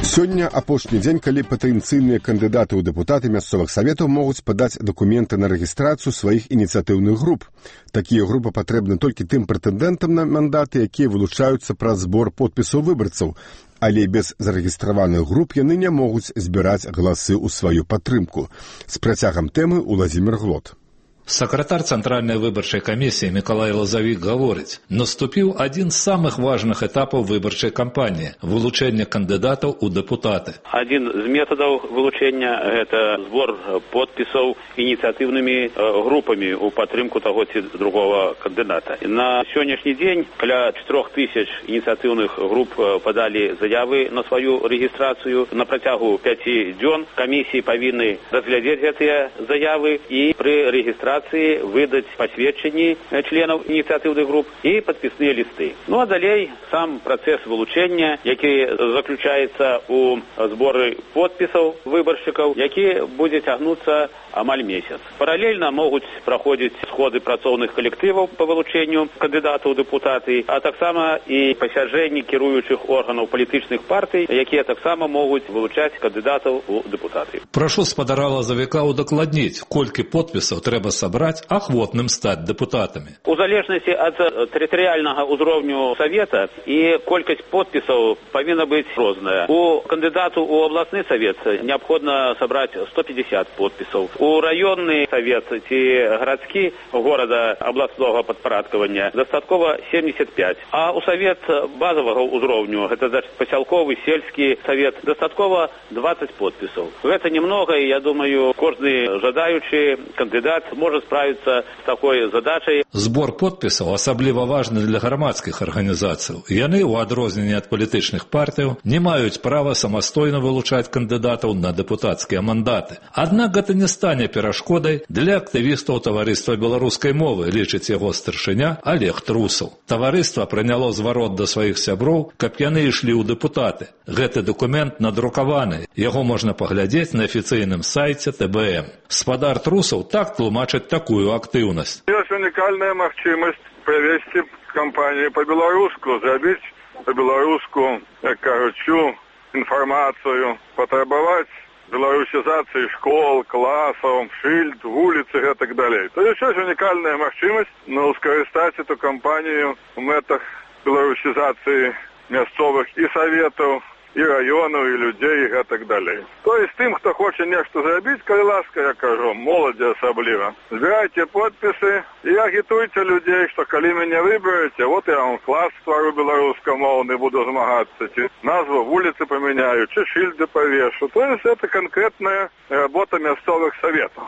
Сёння апошні дзень, калі патэнцыйныя кандыдаты ў дэпутаты мясцовых саветаў могуць падаць дакументы на рэгістрацыю сваіх ініцыятыўных груп. Такія групы патрэбны толькі тым прэтэндэнтам на мандаты, якія вылучаюцца праз збор подпісаў выбарцаў, але без зарэгістраваных груп яны не могуць збіраць галасы ў сваю падтрымку. З працягам тэмы Уладзімір Глод. Сакратар Цэнтральнай выбарчай камісіі Мікалай Лазавік гаворыць, наступіў адзін з самых важных этапаў выбарчай кампаніі – вылучэнне кандыдатаў у дэпутаты. Адзін з метадаў вылучэння – гэта збор подпісаў ініцыятыўнымі групамі ў падтрымку таго ці другого кандыдата. На сённяшні дзень каля 4000 ініцыятыўных груп падалі заявы на сваю рэгістрацыю. На працягу 5 дзён камісіі павінны разглядзець гэтыя заявы і пры рэгістрацыі выдаць пасведчанні членаў ініцыятыўных груп і падпісныя лісты. Ну а далей сам працэс вылучэння, які заключаецца ў зборы подпісаў выбаршчыкаў, які будзе цягнуцца амаль месяц. Паралельна могуць праходзіць сходы працоўных калектываў па вылучэнню кандыдатаў у дэпутаты, а таксама і пасяджэнні кіруючых органаў палітычных партый, якія таксама могуць вылучаць кандыдатаў у дэпутаты. Прашу спадара Лазавіка удакладніць, колькі подпісаў трэба сабраць ахвотным стаць дэпутатамі. У залежнасці ад тэрытарыяльнага ўзроўню савета і колькасць подпісаў павінна быць розная. У кандыдату ў абласны савет неабходна сабраць 150 подпісаў. У раённы савет ці гарадскі горада абласнога падпарадкавання дастаткова 75. А ў савет базавага ўзроўню, гэта пасялковы, сельскі савет, дастаткова 20 подпісаў. Гэта немного, і я думаю, кожны жадаючы кандыдат можа справіцца з такой задачай. Збор подпісаў асабліва важны для грамадскіх арганізацый. Яны, у адрозненні ад палітычных партыяў, не маюць права самастойна вылучаць кандыдатаў на дэпутацкія мандаты. Аднак гэта не стане перашкодай для актывістаў таварыства беларускай мовы, лічыць яго старшыня Олег Трусаў. Таварыства прыняло зварот да сваіх сяброў, каб яны ішлі ў дэпутаты. Гэты дакумент надрукаваны, яго можна паглядзець на афіцыйным сайце ТБМ. Спадар Трусаў так тлумачыць такую актыўнасць. Ёсць унікальная магчымасць правесці кампанію па-беларуску, зрабіць па-беларуску, як кажучу, інфармацыю, патрабаваць беларусізацыі школ, класаў, шыльд, вуліцы і так далей. То ёсць унікальная магчымасць скарыстаць эту кампанію ў мэтах беларусізацыі мясцовых і саветаў, і раёнаў, і людзей, і так далей. То есть тым, хто хоча нешта зрабіць, калі ласка, я кажу, моладзі асабліва, збірайце подпісы і агітуйце людзей, што калі мяне выбераце, вот я вам клас ствару беларускамоўны, буду змагацца, ці назву вуліцы памяняю, ці шыльды павешу. То есть это канкрэтная работа мясцовых саветаў.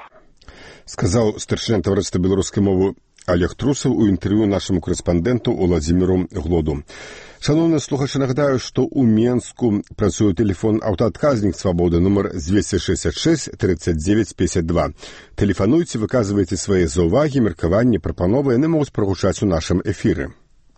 Сказаў старшыня таварыства беларускай мовы Олег Трусаў у інтэрв'ю нашаму корэспандэнту Уладзіміру Глоду. Шановныя слухачы, нагадаю, што ў Менску працуе тэлефон аўтаадказнік «Свабоды» нумар 266 39 52. Тэлефануйце, выказвайце свае заўвагі, меркаванні, прапановы, яны могуць прагучаць у нашым эфіры.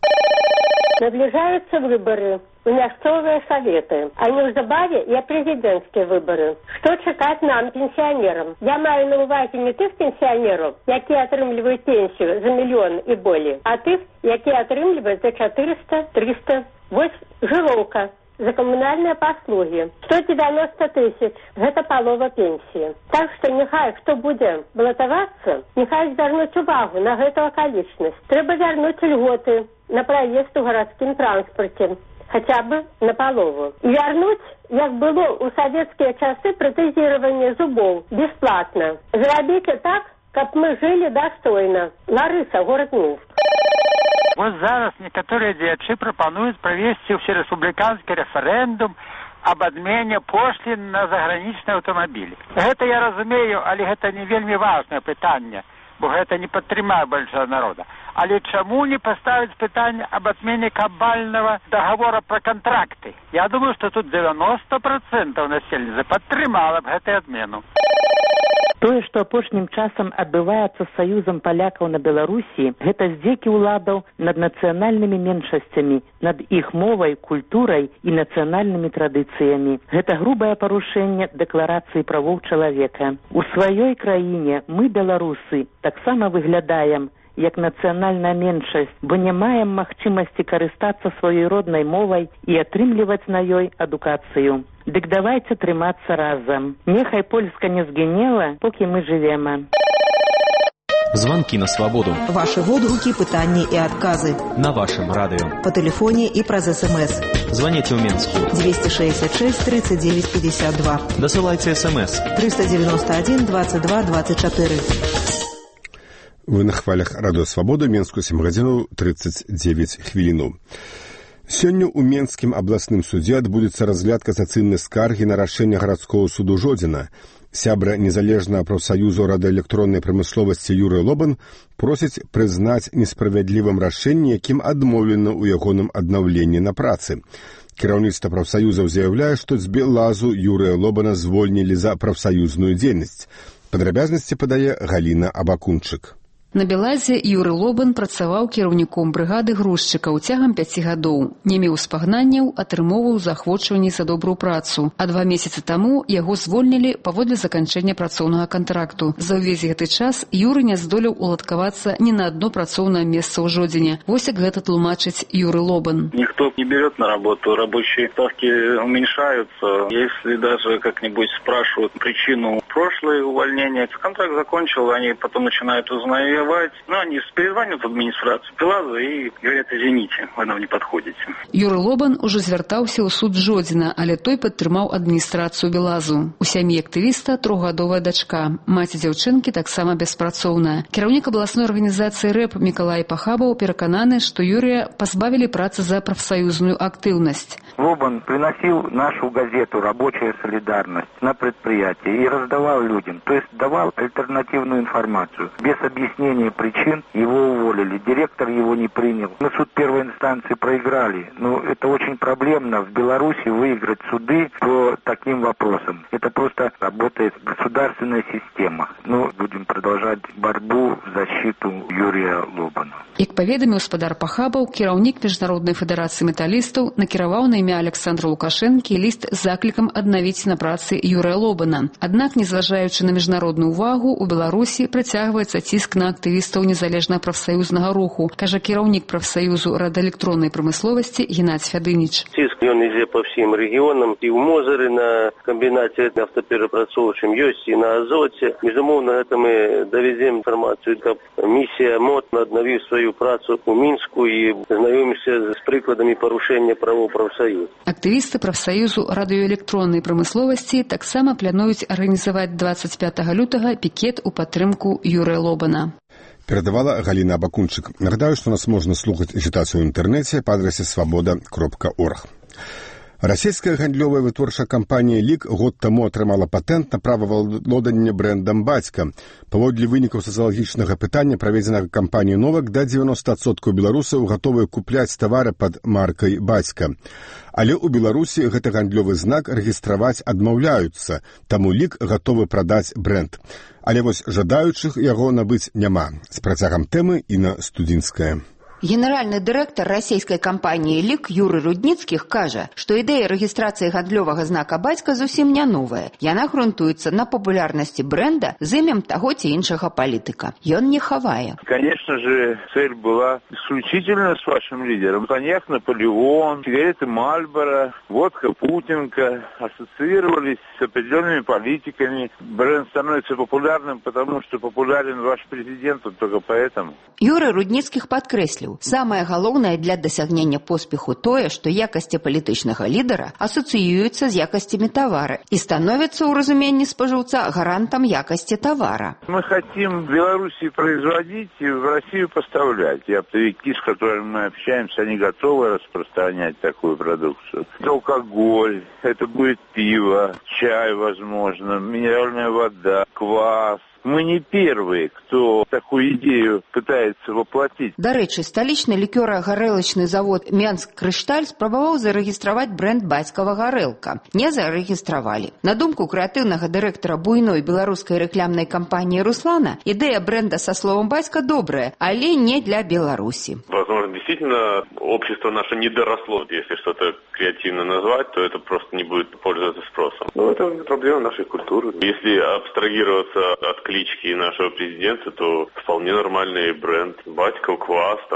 Наближаются выборы в мясцовые советы, а неўзабаве и президентские выборы. Что чекать нам, пенсионерам? Я маю на увазе не тых пенсионеров, якія атрымліваюць пенсию за миллион и более, а тых, якія атрымліваюць за 400-300. Вот жылоўка за коммунальные послуги. 190 тысяч. Это полова пенсии. Так что нехай, кто будет балотоваться, нехай звернуть увагу на эту околичность. Треба вернуть льготы на проезд у городским транспорте. Хотя бы на полову. И вернуть, як было у советские часы, протезирование зубов бесплатно. Зробите так, каб мы жили достойно. Ларыса, город Минск. Вот зараз некоторые дзеячы прапануюць правесці ўсерэспубліканскі рэферэндум об адмене пошлін на загранічныя аўтамабілі. Гэта я разумею, але гэта не вельмі важнае пытанне, бо гэта не падтрымае большого народа. Але чаму не поставить пытанне об отмене кабального договора про контракты? Я думаю, что тут 90% населения падтрымала б гэтую адмену. Тое, што апошнім часам адбываецца з саюзам палякаў на Беларусі, гэта здзекі ўладаў над нацыянальнымі меншасцямі, над іх мовай, культурай і нацыянальнымі традыцыямі. Гэта грубае парушэнне дэкларацыі правоў чалавека. У сваёй краіне мы, беларусы, таксама выглядаем як нацыянальная меншасць, бо не маем магчымасці карыстацца сваёй роднай мовай і атрымліваць на ёй адукацыю. Дык давайте трымацца разам. Нехай Польска не згінела, поки мы живем. Звонки на свободу. Ваши водгуки, пытания и отказы. На вашем радио. По телефоне и праз СМС. Звоните в Минску. 266 39 52. Досылайте СМС. 391 22 24. Вы на хвалях радио «Свобода», Менску, 7 гадзінаў 39 хвілінаў. Сёння ў Менскім абласным судзе адбудзецца разгляд касацыйнай скаргі на рашэнне гарадского суду Жодзіна. Сябра незалежнага прафсаюзу радыёэлектроннай прамысловасці Юрый Лобан просіць прызнаць несправядлівым рашэнне, якім адмоўлена ў ягоным аднаўленні на працы. Кіраўніцтва прафсаюзаў заяўляе, што з Белазу Юрыя Лобана звольнілі за прафсаюзную дзейнасць. Падрабязнасці падае Галіна Абакунчык. На Белазе Юры Лобан працаваў кіраўніком брыгады грузчыкаў цягам 5 гадоў. Не меў спагнанняў, атрымоўваў заахвочванні за добрую працу. А 2 месяцы таму яго звольнілі паводле заканчэння працоўнага кантракту. За ўвесь гэты час Юры не здолеў уладкавацца ні на одно працоўнае месца ў Жодзіне. Вось як гэта тлумачыць Юры Лобан. Никто не берет на работу, рабочие ставки уменьшаются. Если даже как-нибудь спрашивают причину прошлое увольнения, контракт закончил, они потом начинают узнавать. Ну, они перезвонят в администрацию Белаза и говорят, извините, вы нам не подходите. Юры Лобан уже звяртаўся ў суд Жодзіна, але той падтрымаў адміністрацыю Белазу. У сям'і актывіста 3-гадовая дачка. Маці дзяўчынкі таксама беспрацоўная. Кіраўнік абласной арганізацыі РЭП Мікалай Пахабаў перакананы, што Юрыя пазбавілі працы за прафсаюзную актыўнасць. Лобан приносил нашу газету «Рабочая солидарность» на предприятие и раздавал людям, то есть давал альтернативную информацию. Без объяснения причин его уволили, директор его не принял. Мы суд первой инстанции проиграли, но это очень проблемно в Беларуси выиграть суды по таким вопросам. Это просто работает государственная система. Но будем продолжать борьбу в защиту Юрия Лобана. Як паведаміў спадар Пахабаў, кіраўнік Міжнароднай федэрацыі металістаў накіраваў на імя Александра Лукашэнкі ліст з заклікам аднавіць на працы Юрыя Лобана. Аднак, незважаючы на міжнародную увагу, у Беларусі працягваецца ціск на актывістаў незалежнага прафсаюзнага руху, кажа кіраўнік прафсаюзу радыёэлектроннай прамысловасці Геннадзь Фядыныч. Ціск ён ідзе па ўсім рэгіёнам, і ў Мозыры на камбінаце нафтаперапрацоўчым ёсць, і на Азоце. Безумоўна, гэта мы давядзем інфармацыю, каб місія МОТ аднавіў сваю працу ў Мінску і знаёмімся з прыкладамі парушэння правоў прафсаюзу. Актывісты прафсаюзу радыёэлектроннай прамысловасці таксама плануюць арганізаваць 25 лютага пікет у падтрымку Юрыя Лобана. Перадавала Галіна Абакунчык. Нагадаю, што нас можна слухаць агітацыю ў інтэрнэце па адрасе свабода.орг. Расійская гандлёвая вытворчая кампанія «Лік» год таму атрымала патэнт на права валодання брэндам «Бацька». Паводле вынікаў сацыялагічнага пытання, праведзенага кампаніяй «Новак», да 90% беларусаў гатовыя купляць тавары пад маркай «Бацька». Але ў Беларусі гэты гандлёвы знак рэгістраваць адмаўляюцца, таму «Лік» гатовы прадаць брэнд. Але вось жадаючых яго набыць няма. З працягам тэмы Інна Студзінская. Генеральны дырэктар расійскай кампаніі «Лік» Юры Рудніцкіх кажа, што ідэя рэгістрацыі гандлёвага знака «Бацька» зусім не новая. Яна грунтуецца на папулярнасці бренда з імем таго ці іншага палітыка. Ён не хавае. Конечно же, цель была исключительно с вашим лидером. Коньяк «Наполеон», сигареты «Мальборо», водка «Путинка» ассоциировались с определенными политиками. Бренд становится популярным, потому что популярен ваш президент, только поэтому. Юры Рудніцкіх падкрэсліў, самае галоўнае для дасягнення поспеху тое, што якасці палітычнага лідара асацыююцца з якасцямі тавара і становіцца ў разуменні спажыўца гарантам якасці тавара. Мы хотим в Беларуси производить и в Россию поставлять. И оптовики, с которыми мы общаемся, они готовы распространять такую продукцию. Это алкоголь, это будет пиво, чай, возможно, минеральная вода, квас. Мы не первые, кто такую идею пытается воплотить. Дарэчы, сталічны лікёра-гарэлачны завод «Менск-Крышталь» спрабаваў зарэгістраваць брэнд бацькава гарэлка. Не зарэгістравалі. На думку крэатыўнага дырэктара буйной беларускай рэклямнай кампаніі Руслана, ідэя бренда со словом «бацька» добрая, але не для Беларуси. Возможно, действительно, общество наше не доросло. Если что-то креативно назвать, то это просто не будет пользоваться спросом. Но это проблема нашей культуры. Если абстрагироваться от клички нашего президента, то вполне нормальный бренд. Батька, квас, там,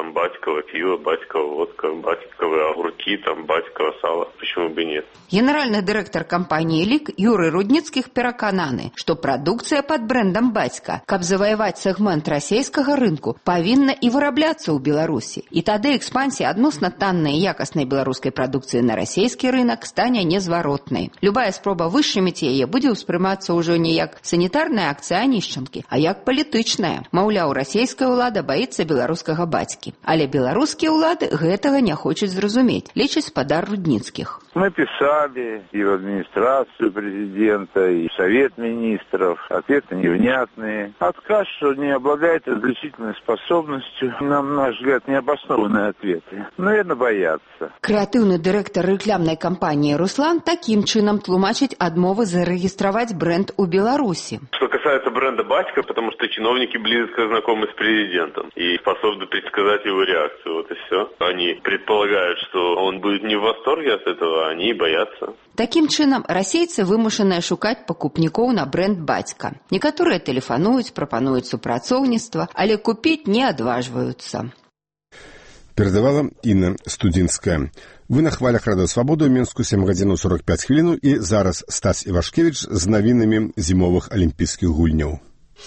там батьковое пиво, батьковая водка, батьковые огурки, там батьковое сало. Почему бы и нет? Генеральны дырэктар кампаніі «Лік» Юрый Рудніцкіх перакананы, што прадукцыя пад брэндам «Бацька», каб заваяваць сегмент расійскага рынку, павінна і вырабляцца ў Беларусі. І тады экспансія адносна таннай і якаснай беларускай прадукцыі на расійскі рынак стане незваротнай. Любая спроба вышчыміць яе будзе ўспрымацца ўжо не як санітарная акцыя Анішчанкі, а як палітычная. Маўляў, расійская ўлада баіцца беларускага бацькі. Але беларускія ўлады гэтага не хочуць зразумець, лічыць спадар Рудніцкіх. Мы писали и в администрацию президента, и в Совет министров. Ответы невнятные. Отказ, что не обладает исключительной способностью, на наш взгляд, необоснованные ответы. Наверное, боятся. Крэатыўны дырэктар рэклямнай кампаніі Руслан такім чынам тлумачыць адмовы зарэгістраваць бренд у Беларуси. Что касается бренда «Батька», потому что чиновники близко знакомы с президентом и способны предсказать его реакцию. Вот и все. Они предполагают, что он будет не в восторге от этого, они боятся. Такім чынам, расейцы вымушаныя шукаць пакупнікоў на бренд «Бацька». Некаторыя тэлефануюць, прапануюць супрацоўніцтва, але купіць не адважваюцца. Перадавала Інна Студзінская. Вы на хвалях Радыё Свабода ў Мінску 7 гадзін 45 хвілін і зараз Стас Івашкевіч з навінамі зімовых алімпійскіх гульняў.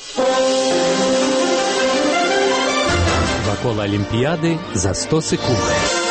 Вакол Алімпіяды за 100 секунд.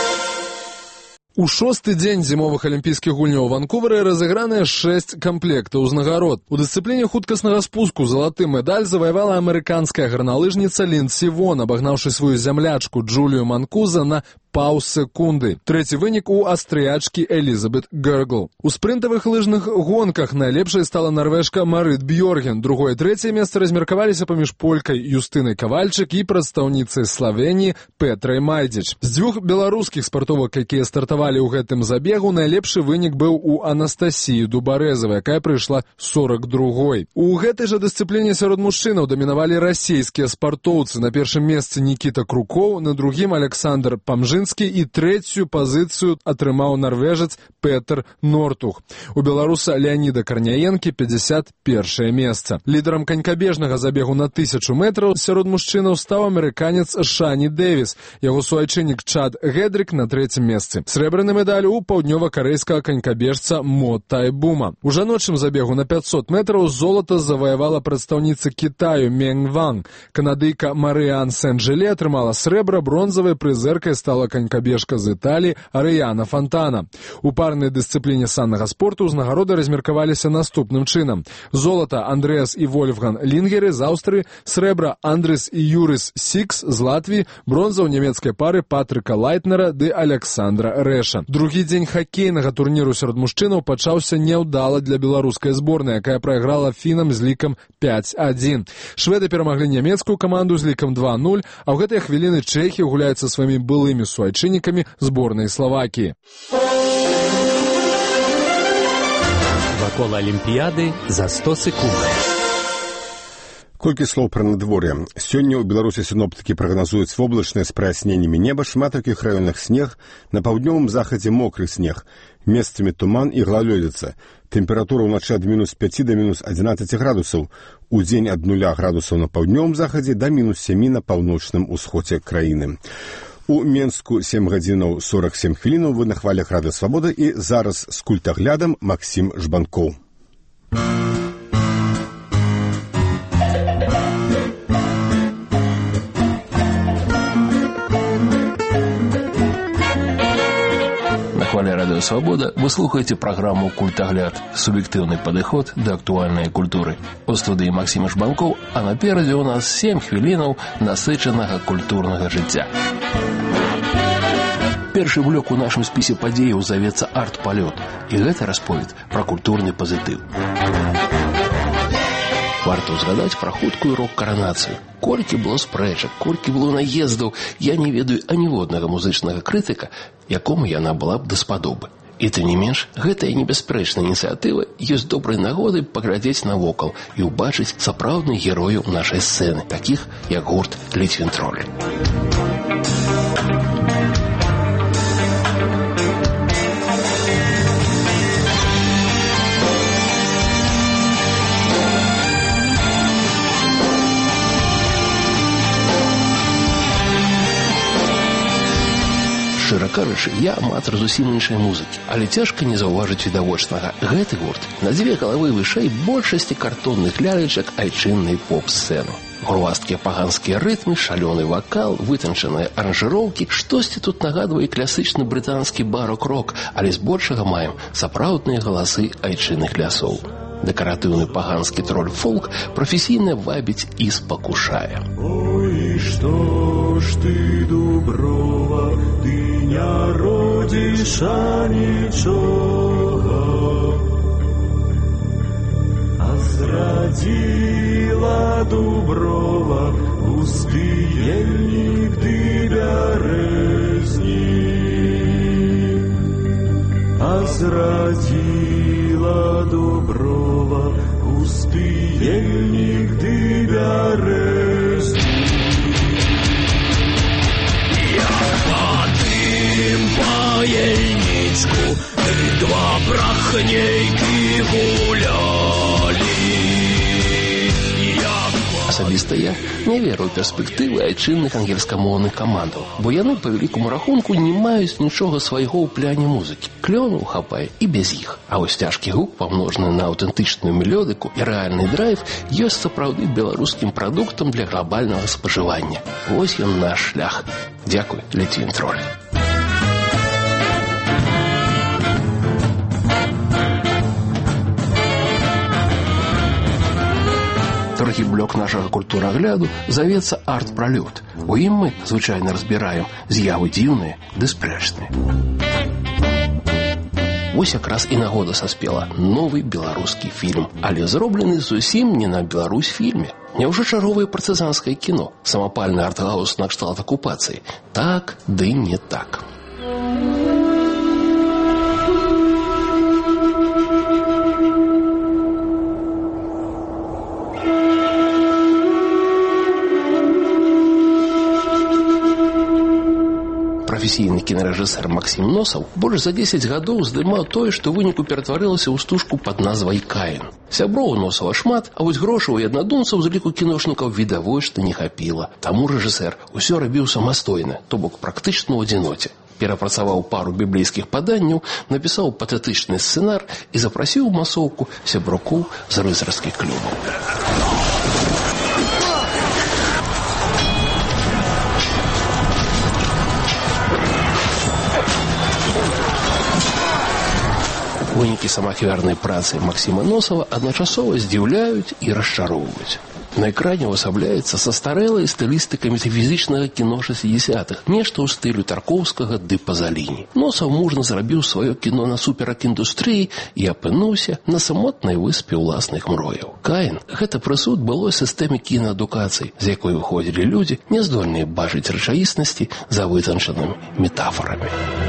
У шосты дзень зімовых алімпійскіх гульняў у Ванкуверы разыграныя 6 камплектаў узнагарод. У дысцыпліне хуткаснага спуску залаты медаль заваявала амерыканская гарналыжніца Линдси Вонн, абагнаўшы сваю зямлячку Джулію Манкуза на паўсекунды. Трэці вынік у аўстрыячкі Элізабет Гергл. У спрынтавых лыжных гонках найлепшай стала нарвежка Марыт Бьорген. Другое і трэцяе месца размеркаваліся паміж полькай Юстынай Кавальчык і прадстаўніцай Славеніі Петрай Майдзіч. З дзвюх беларускіх спартовак, якія стартавалі ў гэтым забегу, найлепшы вынік быў у Анастасіі Дубарэзавай, якая прыйшла 42-й. У гэтай жа дысцыпліне сярод мужчынаў дамінавалі расійскія спартоўцы. На першым месцы Нікіта Крукоў, на другім Александр Памжын і трэцюю пазіцыю атрымаў нарвежец Петр Нортух. У беларуса Леаніда Карняенкі 51-е месца. Лідарам канькабежнага забегу на 1000 метраў сярод мужчынаў стаў амерыканец Шані Дэвіс. Яго суайчыннік Чад Гедрик на 3-м месцы. Срэбраны медаль у паўднёва-карэйскага канькабежца Мо Тайбума. У жаночым забегу на 500 метраў золата заваявала прадстаўніца Кітаю Мeng Ван. Канадыйка Марыян Сен-Жыле атрымала срэбра, бронзавай прызэркай стала канькабежка з Італіі Арыяна Фантана. У парнай дысцыпліне саннага спорту ўзнагароды размеркаваліся наступным чынам. Золата Андрэас і Вольфган Лінгеры з Аўстрыі, срэбра Андрыс і Юрыс Сікс з Латвіі, бронза ў нямецкай пары Патрыка Лайтнера ды Александра Рэша. Другі дзень хакейнага турніру сярод мужчынаў пачаўся няўдала для беларускай зборнай, якая прайграла фінам з лікам 5-1. Шведы перамаглі нямецкую каманду з лікам 2-0, а ў гэтыя хвіліны чэхі гуляюць са сваімі былымі суайчыннікамі зборнай Славакіі. Вакол Алімпіяды за 100 секунд. Колькі слоў пра надвор'е. Сёння ў Беларусі сіноптыкі прагназуюць воблачнае з праясненнямі неба, шмат якіх раёнах снег, на паўднёвым захадзе мокры снег, месцамі туман і галалёдзіца. Тэмпература ўначы ад -5 да -11 градусаў, у дзень ад 0 градусаў на паўднёвым захадзе да -7 на паўночным усходзе краіны. У Менску 7 гадзінаў 47 хвілінаў. Вы на хвалях Радыё Свабода і зараз з культаглядам Максім Жбанкоў. На хвале Радыё Свабода вы слухаеце праграму «Культагляд» – суб'ектыўны падыход да актуальнай культуры. У студыі Максім Жбанкоў, а наперадзе ў нас 7 хвілінаў насычанага культурнага жыцця. Першы блок у нашым спісе падзеяў завецца арт-палёт, і гэта расповед пра культурны пазітыў. Варта ўзгадаць пра хуткую рок-каранацыю. Колькі было спрэчак, колькі было наездаў, я не ведаю аніводнага музычнага крытыка, якому яна была б даспадобы. І тым не менш, гэтая небяспрэчная ініцыятыва ёсць добрай нагодай паглядзець навокал і ўбачыць сапраўдных герояў нашай сцэны, такіх як гурт Літвентроль. кажучы, я аматар зусім іншай музыкі, але цяжка не заўважыць відавочнага. Гэты гурт на 2 галавы вышэй большасці картонных лялечак айчыннай поп-сцэны. Грувасткія паганскія рытмы, шалёны вакал, вытанчаныя аранжыроўкі, штосьці тут нагадвае класычны брытанскі барок-рок, але збольшага маем сапраўдныя галасы айчынных лясоў. Дэкаратыўны паганскі троль-фолк прафесійна вабіць і спакушае. Ой, што ж ты, Дуброва, ты не родзіш анічога, а зрадзіла Дуброва густы ельнік ды бярэзнік, а зрадзіла Дуброва густы ельнік ды бярэзнік. Я па тым паельнічку ды 2 брахнейкі гулялі. Асабіста я не веру ў перспектывы айчынных ангельскамоўных камандаў, бо яны, па вялікаму рахунку, не маюць нічога свайго ў пляне музыкі. Клёну хапае і без іх. А вось цяжкі гук, памножаны на аўтэнтычную мелодыку і рэальны драйв, ёсць сапраўды беларускім прадуктам для глобальнага спажывання. Вось ён наш шлях. Дзякуй, Літвін Троль. Другі блок нашага культурагляду завецца арт-пралёт. У ім мы звычайна разбіраем з'явы дзіўныя ды спрэчныя. Вось якраз і нагода саспела новы беларускі фільм, але зроблены зусім не на Беларусь фільме. Няўжо чарговае партызанскае кіно, самапальны арт-хаус на кшталт акупацыі? Так, ды не так. Прафесійны кінарэжысэр Максім Носаў больш за 10 гадоў здымаў тое, што выніку ператварылася ў стужку пад назвай «Каін». Сяброў Носава шмат, а вось грошаў і аднадумцаў з ліку кіношнікаў відавочна не хапіла. Таму рэжысэр усё рабіў самастойна, то бок практычна ў адзіноце. Перапрацаваў пару біблейскіх паданняў, напісаў патэтычны сцэнар і запрасіў у масоўку сябрукоў з рыцарскіх клубаў. Вынікі самаахвярнай працы Максіма Носава адначасова здзіўляюць і расчароўваюць. На экране ўвасабляецца састарэлай стылістыкай метафізічнага кіно 60-х, нешта ў стылю Тарковскага ды Пазаліні. Носаў мужна зрабіў сваё кіно насуперак індустрыі і апынуўся на самотнай выспе ўласных мрояў. «Каін» – гэта прысуд былой сістэмы кінаадукацыі, з якой выходзілі людзі, не здольныя бачыць рэчаіснасці за вытанчанымі метафорамі.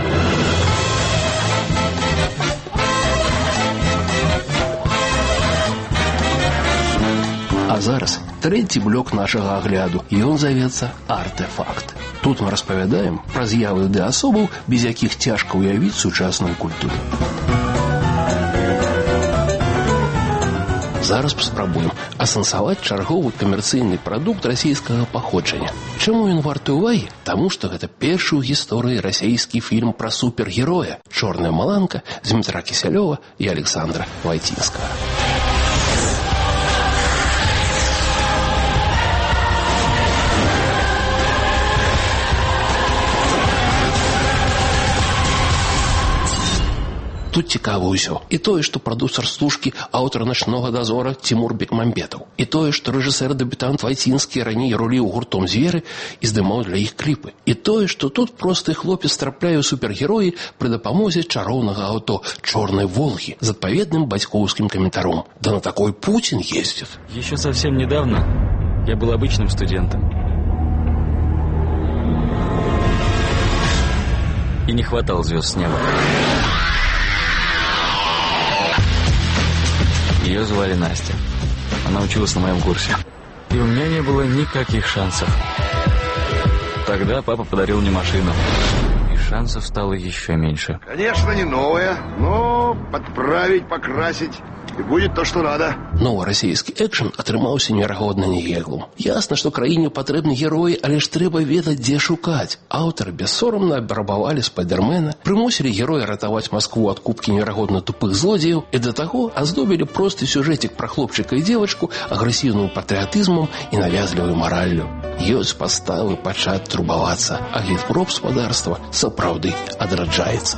А зараз трэці блок нашага агляду, і ён завецца «Артэфакт». Тут мы распавядаем пра з'явы ды асобаў, без якіх цяжка ўявіць сучасную культуру. Зараз паспрабуем асэнсаваць чарговы камерцыйны прадукт расійскага паходжання. Чаму ён варты ўвагі? Таму што гэта першы ў гісторыі расійскі фільм пра супергероя «Чорная маланка» з Дмітра Кісялёва і Александра Вайцінскага. Тут цікава ўсё. І тое, што прадусер стужкі, аўтар «Начнога дазора» Цімур Бекмамбетаў. І тое, што рэжысэр-дэбютант Вайцінскі раней руліў гуртом «Звері» і здымаў для іх кліпы. І тое, што тут просты хлопец трапляе ў супергероі пры дапамозе чароўнага аўто «Чорнай Волгі» з адпаведным бацькоўскім каментаром. Да на такой Путин ездит. Еще совсем недавно я был обычным студентом. И не хватало звезд с неба. Ее звали Настя. Она училась на моем курсе. И у меня не было никаких шансов. Тогда папа подарил мне машину. И шансов стало еще меньше. Конечно, не новая, но Все подправить, покрасить, и будет то, что надо. Новы расійскі экшн атрымаўся неверагодна невеглым. Ясна, што краіне патрэбны героі, але ж трэба ведаць, дзе шукаць. Аўтары бессорамна абрабавалі спайдермена, прымусілі героя ратаваць Маскву ад купкі неверагодна тупых злодзеяў і да таго аздобілі просты сюжэтик пра хлопчыка і дзевачку агрэсіўным патрыятызмам і навязлівай мараллю. Ёсць паставы пачаць турбавацца, а агітпроп гаспадарства сапраўды адраджаецца.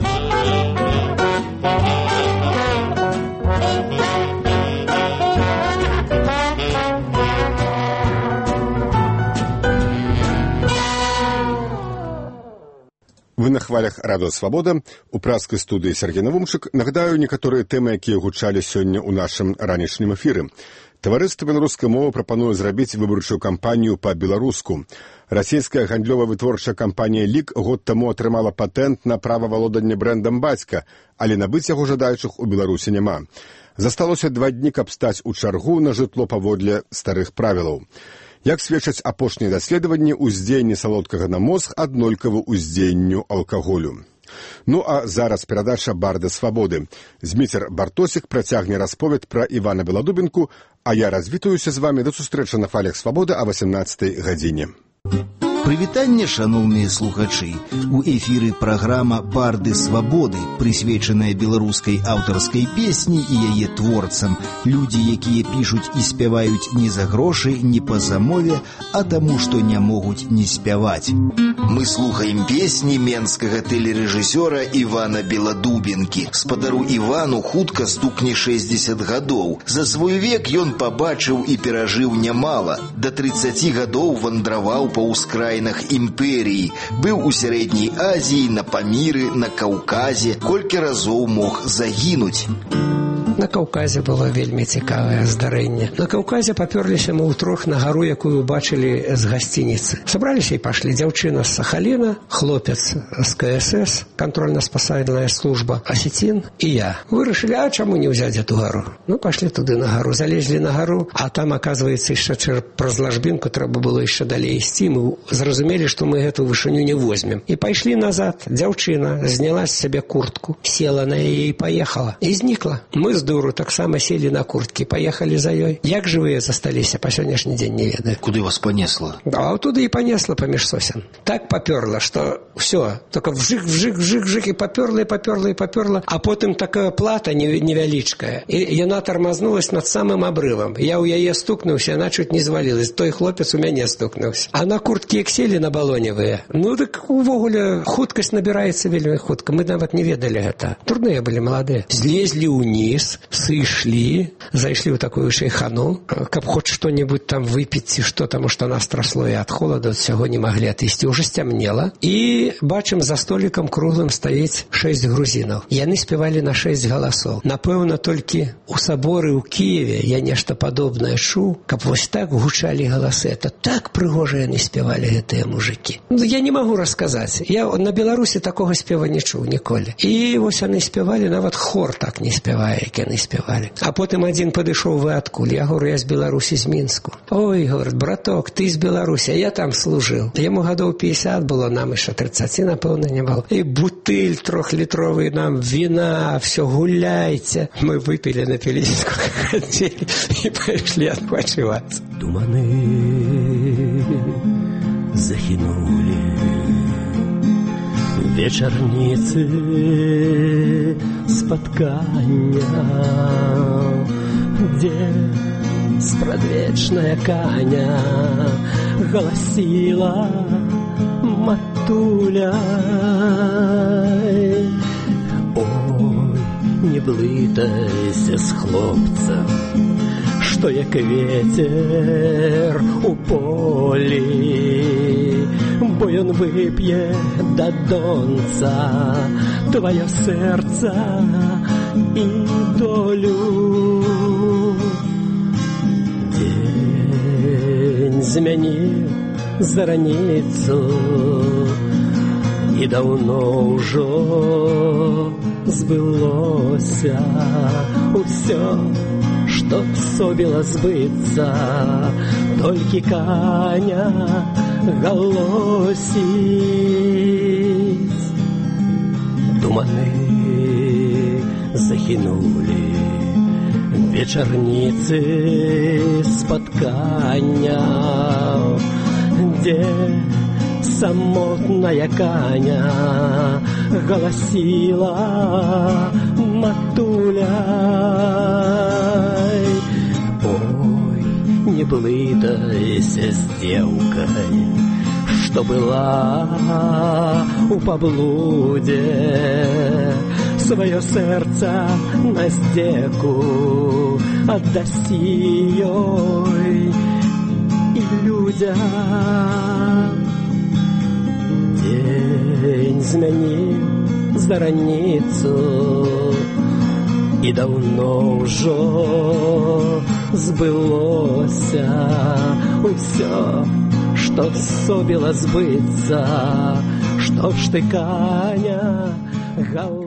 Вы на хвалях радыё «Свабода». У праскай студыі Сергей Навумчык. Нагадаю некаторыя тэмы, якія гучалі сёння ў нашым ранішнім эфіры. Таварыства беларускай мовы прапануе зрабіць выбарчую кампанію па-беларуску. Расійская гандлёва-вытворчая кампанія «Лік» год таму атрымала патэнт на права валодання брэндам «Бацька», але набыць яго жадаючых у Беларусі няма. Засталося 2 дні, каб стаць у чаргу на жытло паводле старых правілаў. Як сведчаць апошнія даследаванні, уздзеянне салодкага на мозг аднолькавы уздзеянню алкаголю. Ну а зараз перадача «Барды свабоды». Зміцер Бартосік працягне расповед пра Івана Беладубінку, а я развітаюся з вамі да сустрэчы на хвалях «Свабоды» о 18 гадзіне. Прывітанне, шаноўныя слухачы. У эфіры праграма «Барды свабоды», прысвечаная беларускай аўтарскай песні і яе творцам. Людзі, якія пішуць і спяваюць не за грошы, не па замове, а таму, што не могуць не спяваць. Мы слухаем песні менскага тэлерэжысёра Івана Беладубінкі. Спадару Івану хутка стукне 60 гадоў. За свой век ён пабачыў і перажыў нямала. Да 30 гадоў вандраваў па ўскраінах імперіі, быў у Сярэдняй Азіі, на Паміры, на Каўказе, колькі разоў мог загінуць. На Каўказе было вельмі цікавае здарэнне. На Каўказе папёрліся мы ўтрох на гару, якую бачылі з гасцініцы. Сабраліся і пашлі дзяўчына з Сахаліна, хлопец з КСС, кантрольна-спасательная служба, асецін і я. Вырашылі, а чаму не ўзяць эту гару? Ну, пашлі туды на гару, залезлі на гару, а там, аказваецца, яшчэ праз ложбінку трэба было яшчэ далей ісці. Мы зразумелі, што мы гэту вышыню не возьмем. І пайшлі назад. Дзяўчына зняла з сябе куртку, села на яе і паехала. І знікла. Мы з дуру таксама селі на курткі, паехалі за ёй. Як жывыя засталіся, па сённяшні дзень не ведаю. Куды вас панесла? А туды і панесла паміж сосен. Так папёрла, што ўсё, только вжык, і папёрла, а потым такая плата невялічкая. І яна тармазнулась над самым абрывам. Я ў яе стукнуўся, яна чуть не звалілась. Той хлопец у мяне стукнуўся. А на курткі як селі на балоневыя. Ну, так увогуле хуткасць набіраецца вельмі хутка. Мы нават не ведалі гэта. Турныя былі маладыя. Злезлі ўніз, сышлі, зайшлі ў такую шейхану, каб хоць што-небудзь там выпіць ці што, таму што нас трасло і ад холаду, ад усяго не маглі атысці. Уже сцямнела. І бачым, за столікам круглым стаіць 6 грузінаў. Яны спявалі на 6 галасоў. Напэўна, толькі ў саборы ў Кіеве я нешта падобнае чуў, каб вось так гучалі галасы. Это так прыгожа яны спявалі, гэтыя мужыкі. Я не магу расказаць. Я на Беларусі такога спева не чуў ніколі. І вось яны спявалі, нават хор так не спявае, як яны спявалі. А потым адзін падышоў: вы адкуль? Я говорю, я з Беларусі, з Мінску. Ой, говорит, браток, ты з Беларусі, а я там служыў. Яму гадоў 50 было, нам яшчэ 30, напэўна, не было. І бутыль 3-літровый нам вина, все гуляйте. Мы выпили, напились, сколько хотели, и пошли отпочиваться. Туманы захинули вечерницы споткання, где спрадвечная Каня голосила матуля. Ой, не блытайся з хлопцем, што як ветер у полі, бо ён вып'е да донца твоё сэрца і долю. Дзень змяніў зараніцу, і даўно ўжо збылося ўсё, што собіла збыцца, толькі Каня галосіць. Туманы хінулі вечарніцы спаткання, дзе самотная каня галасіла матуляй. Ой, не блытайся с девкой, что была у поблуде, свое сердце на здеку отдаси ей и людям. День змянил за раніцу, і давно ўжо збылося усё, што собіла збыцца, што ж ты, Каня, галава.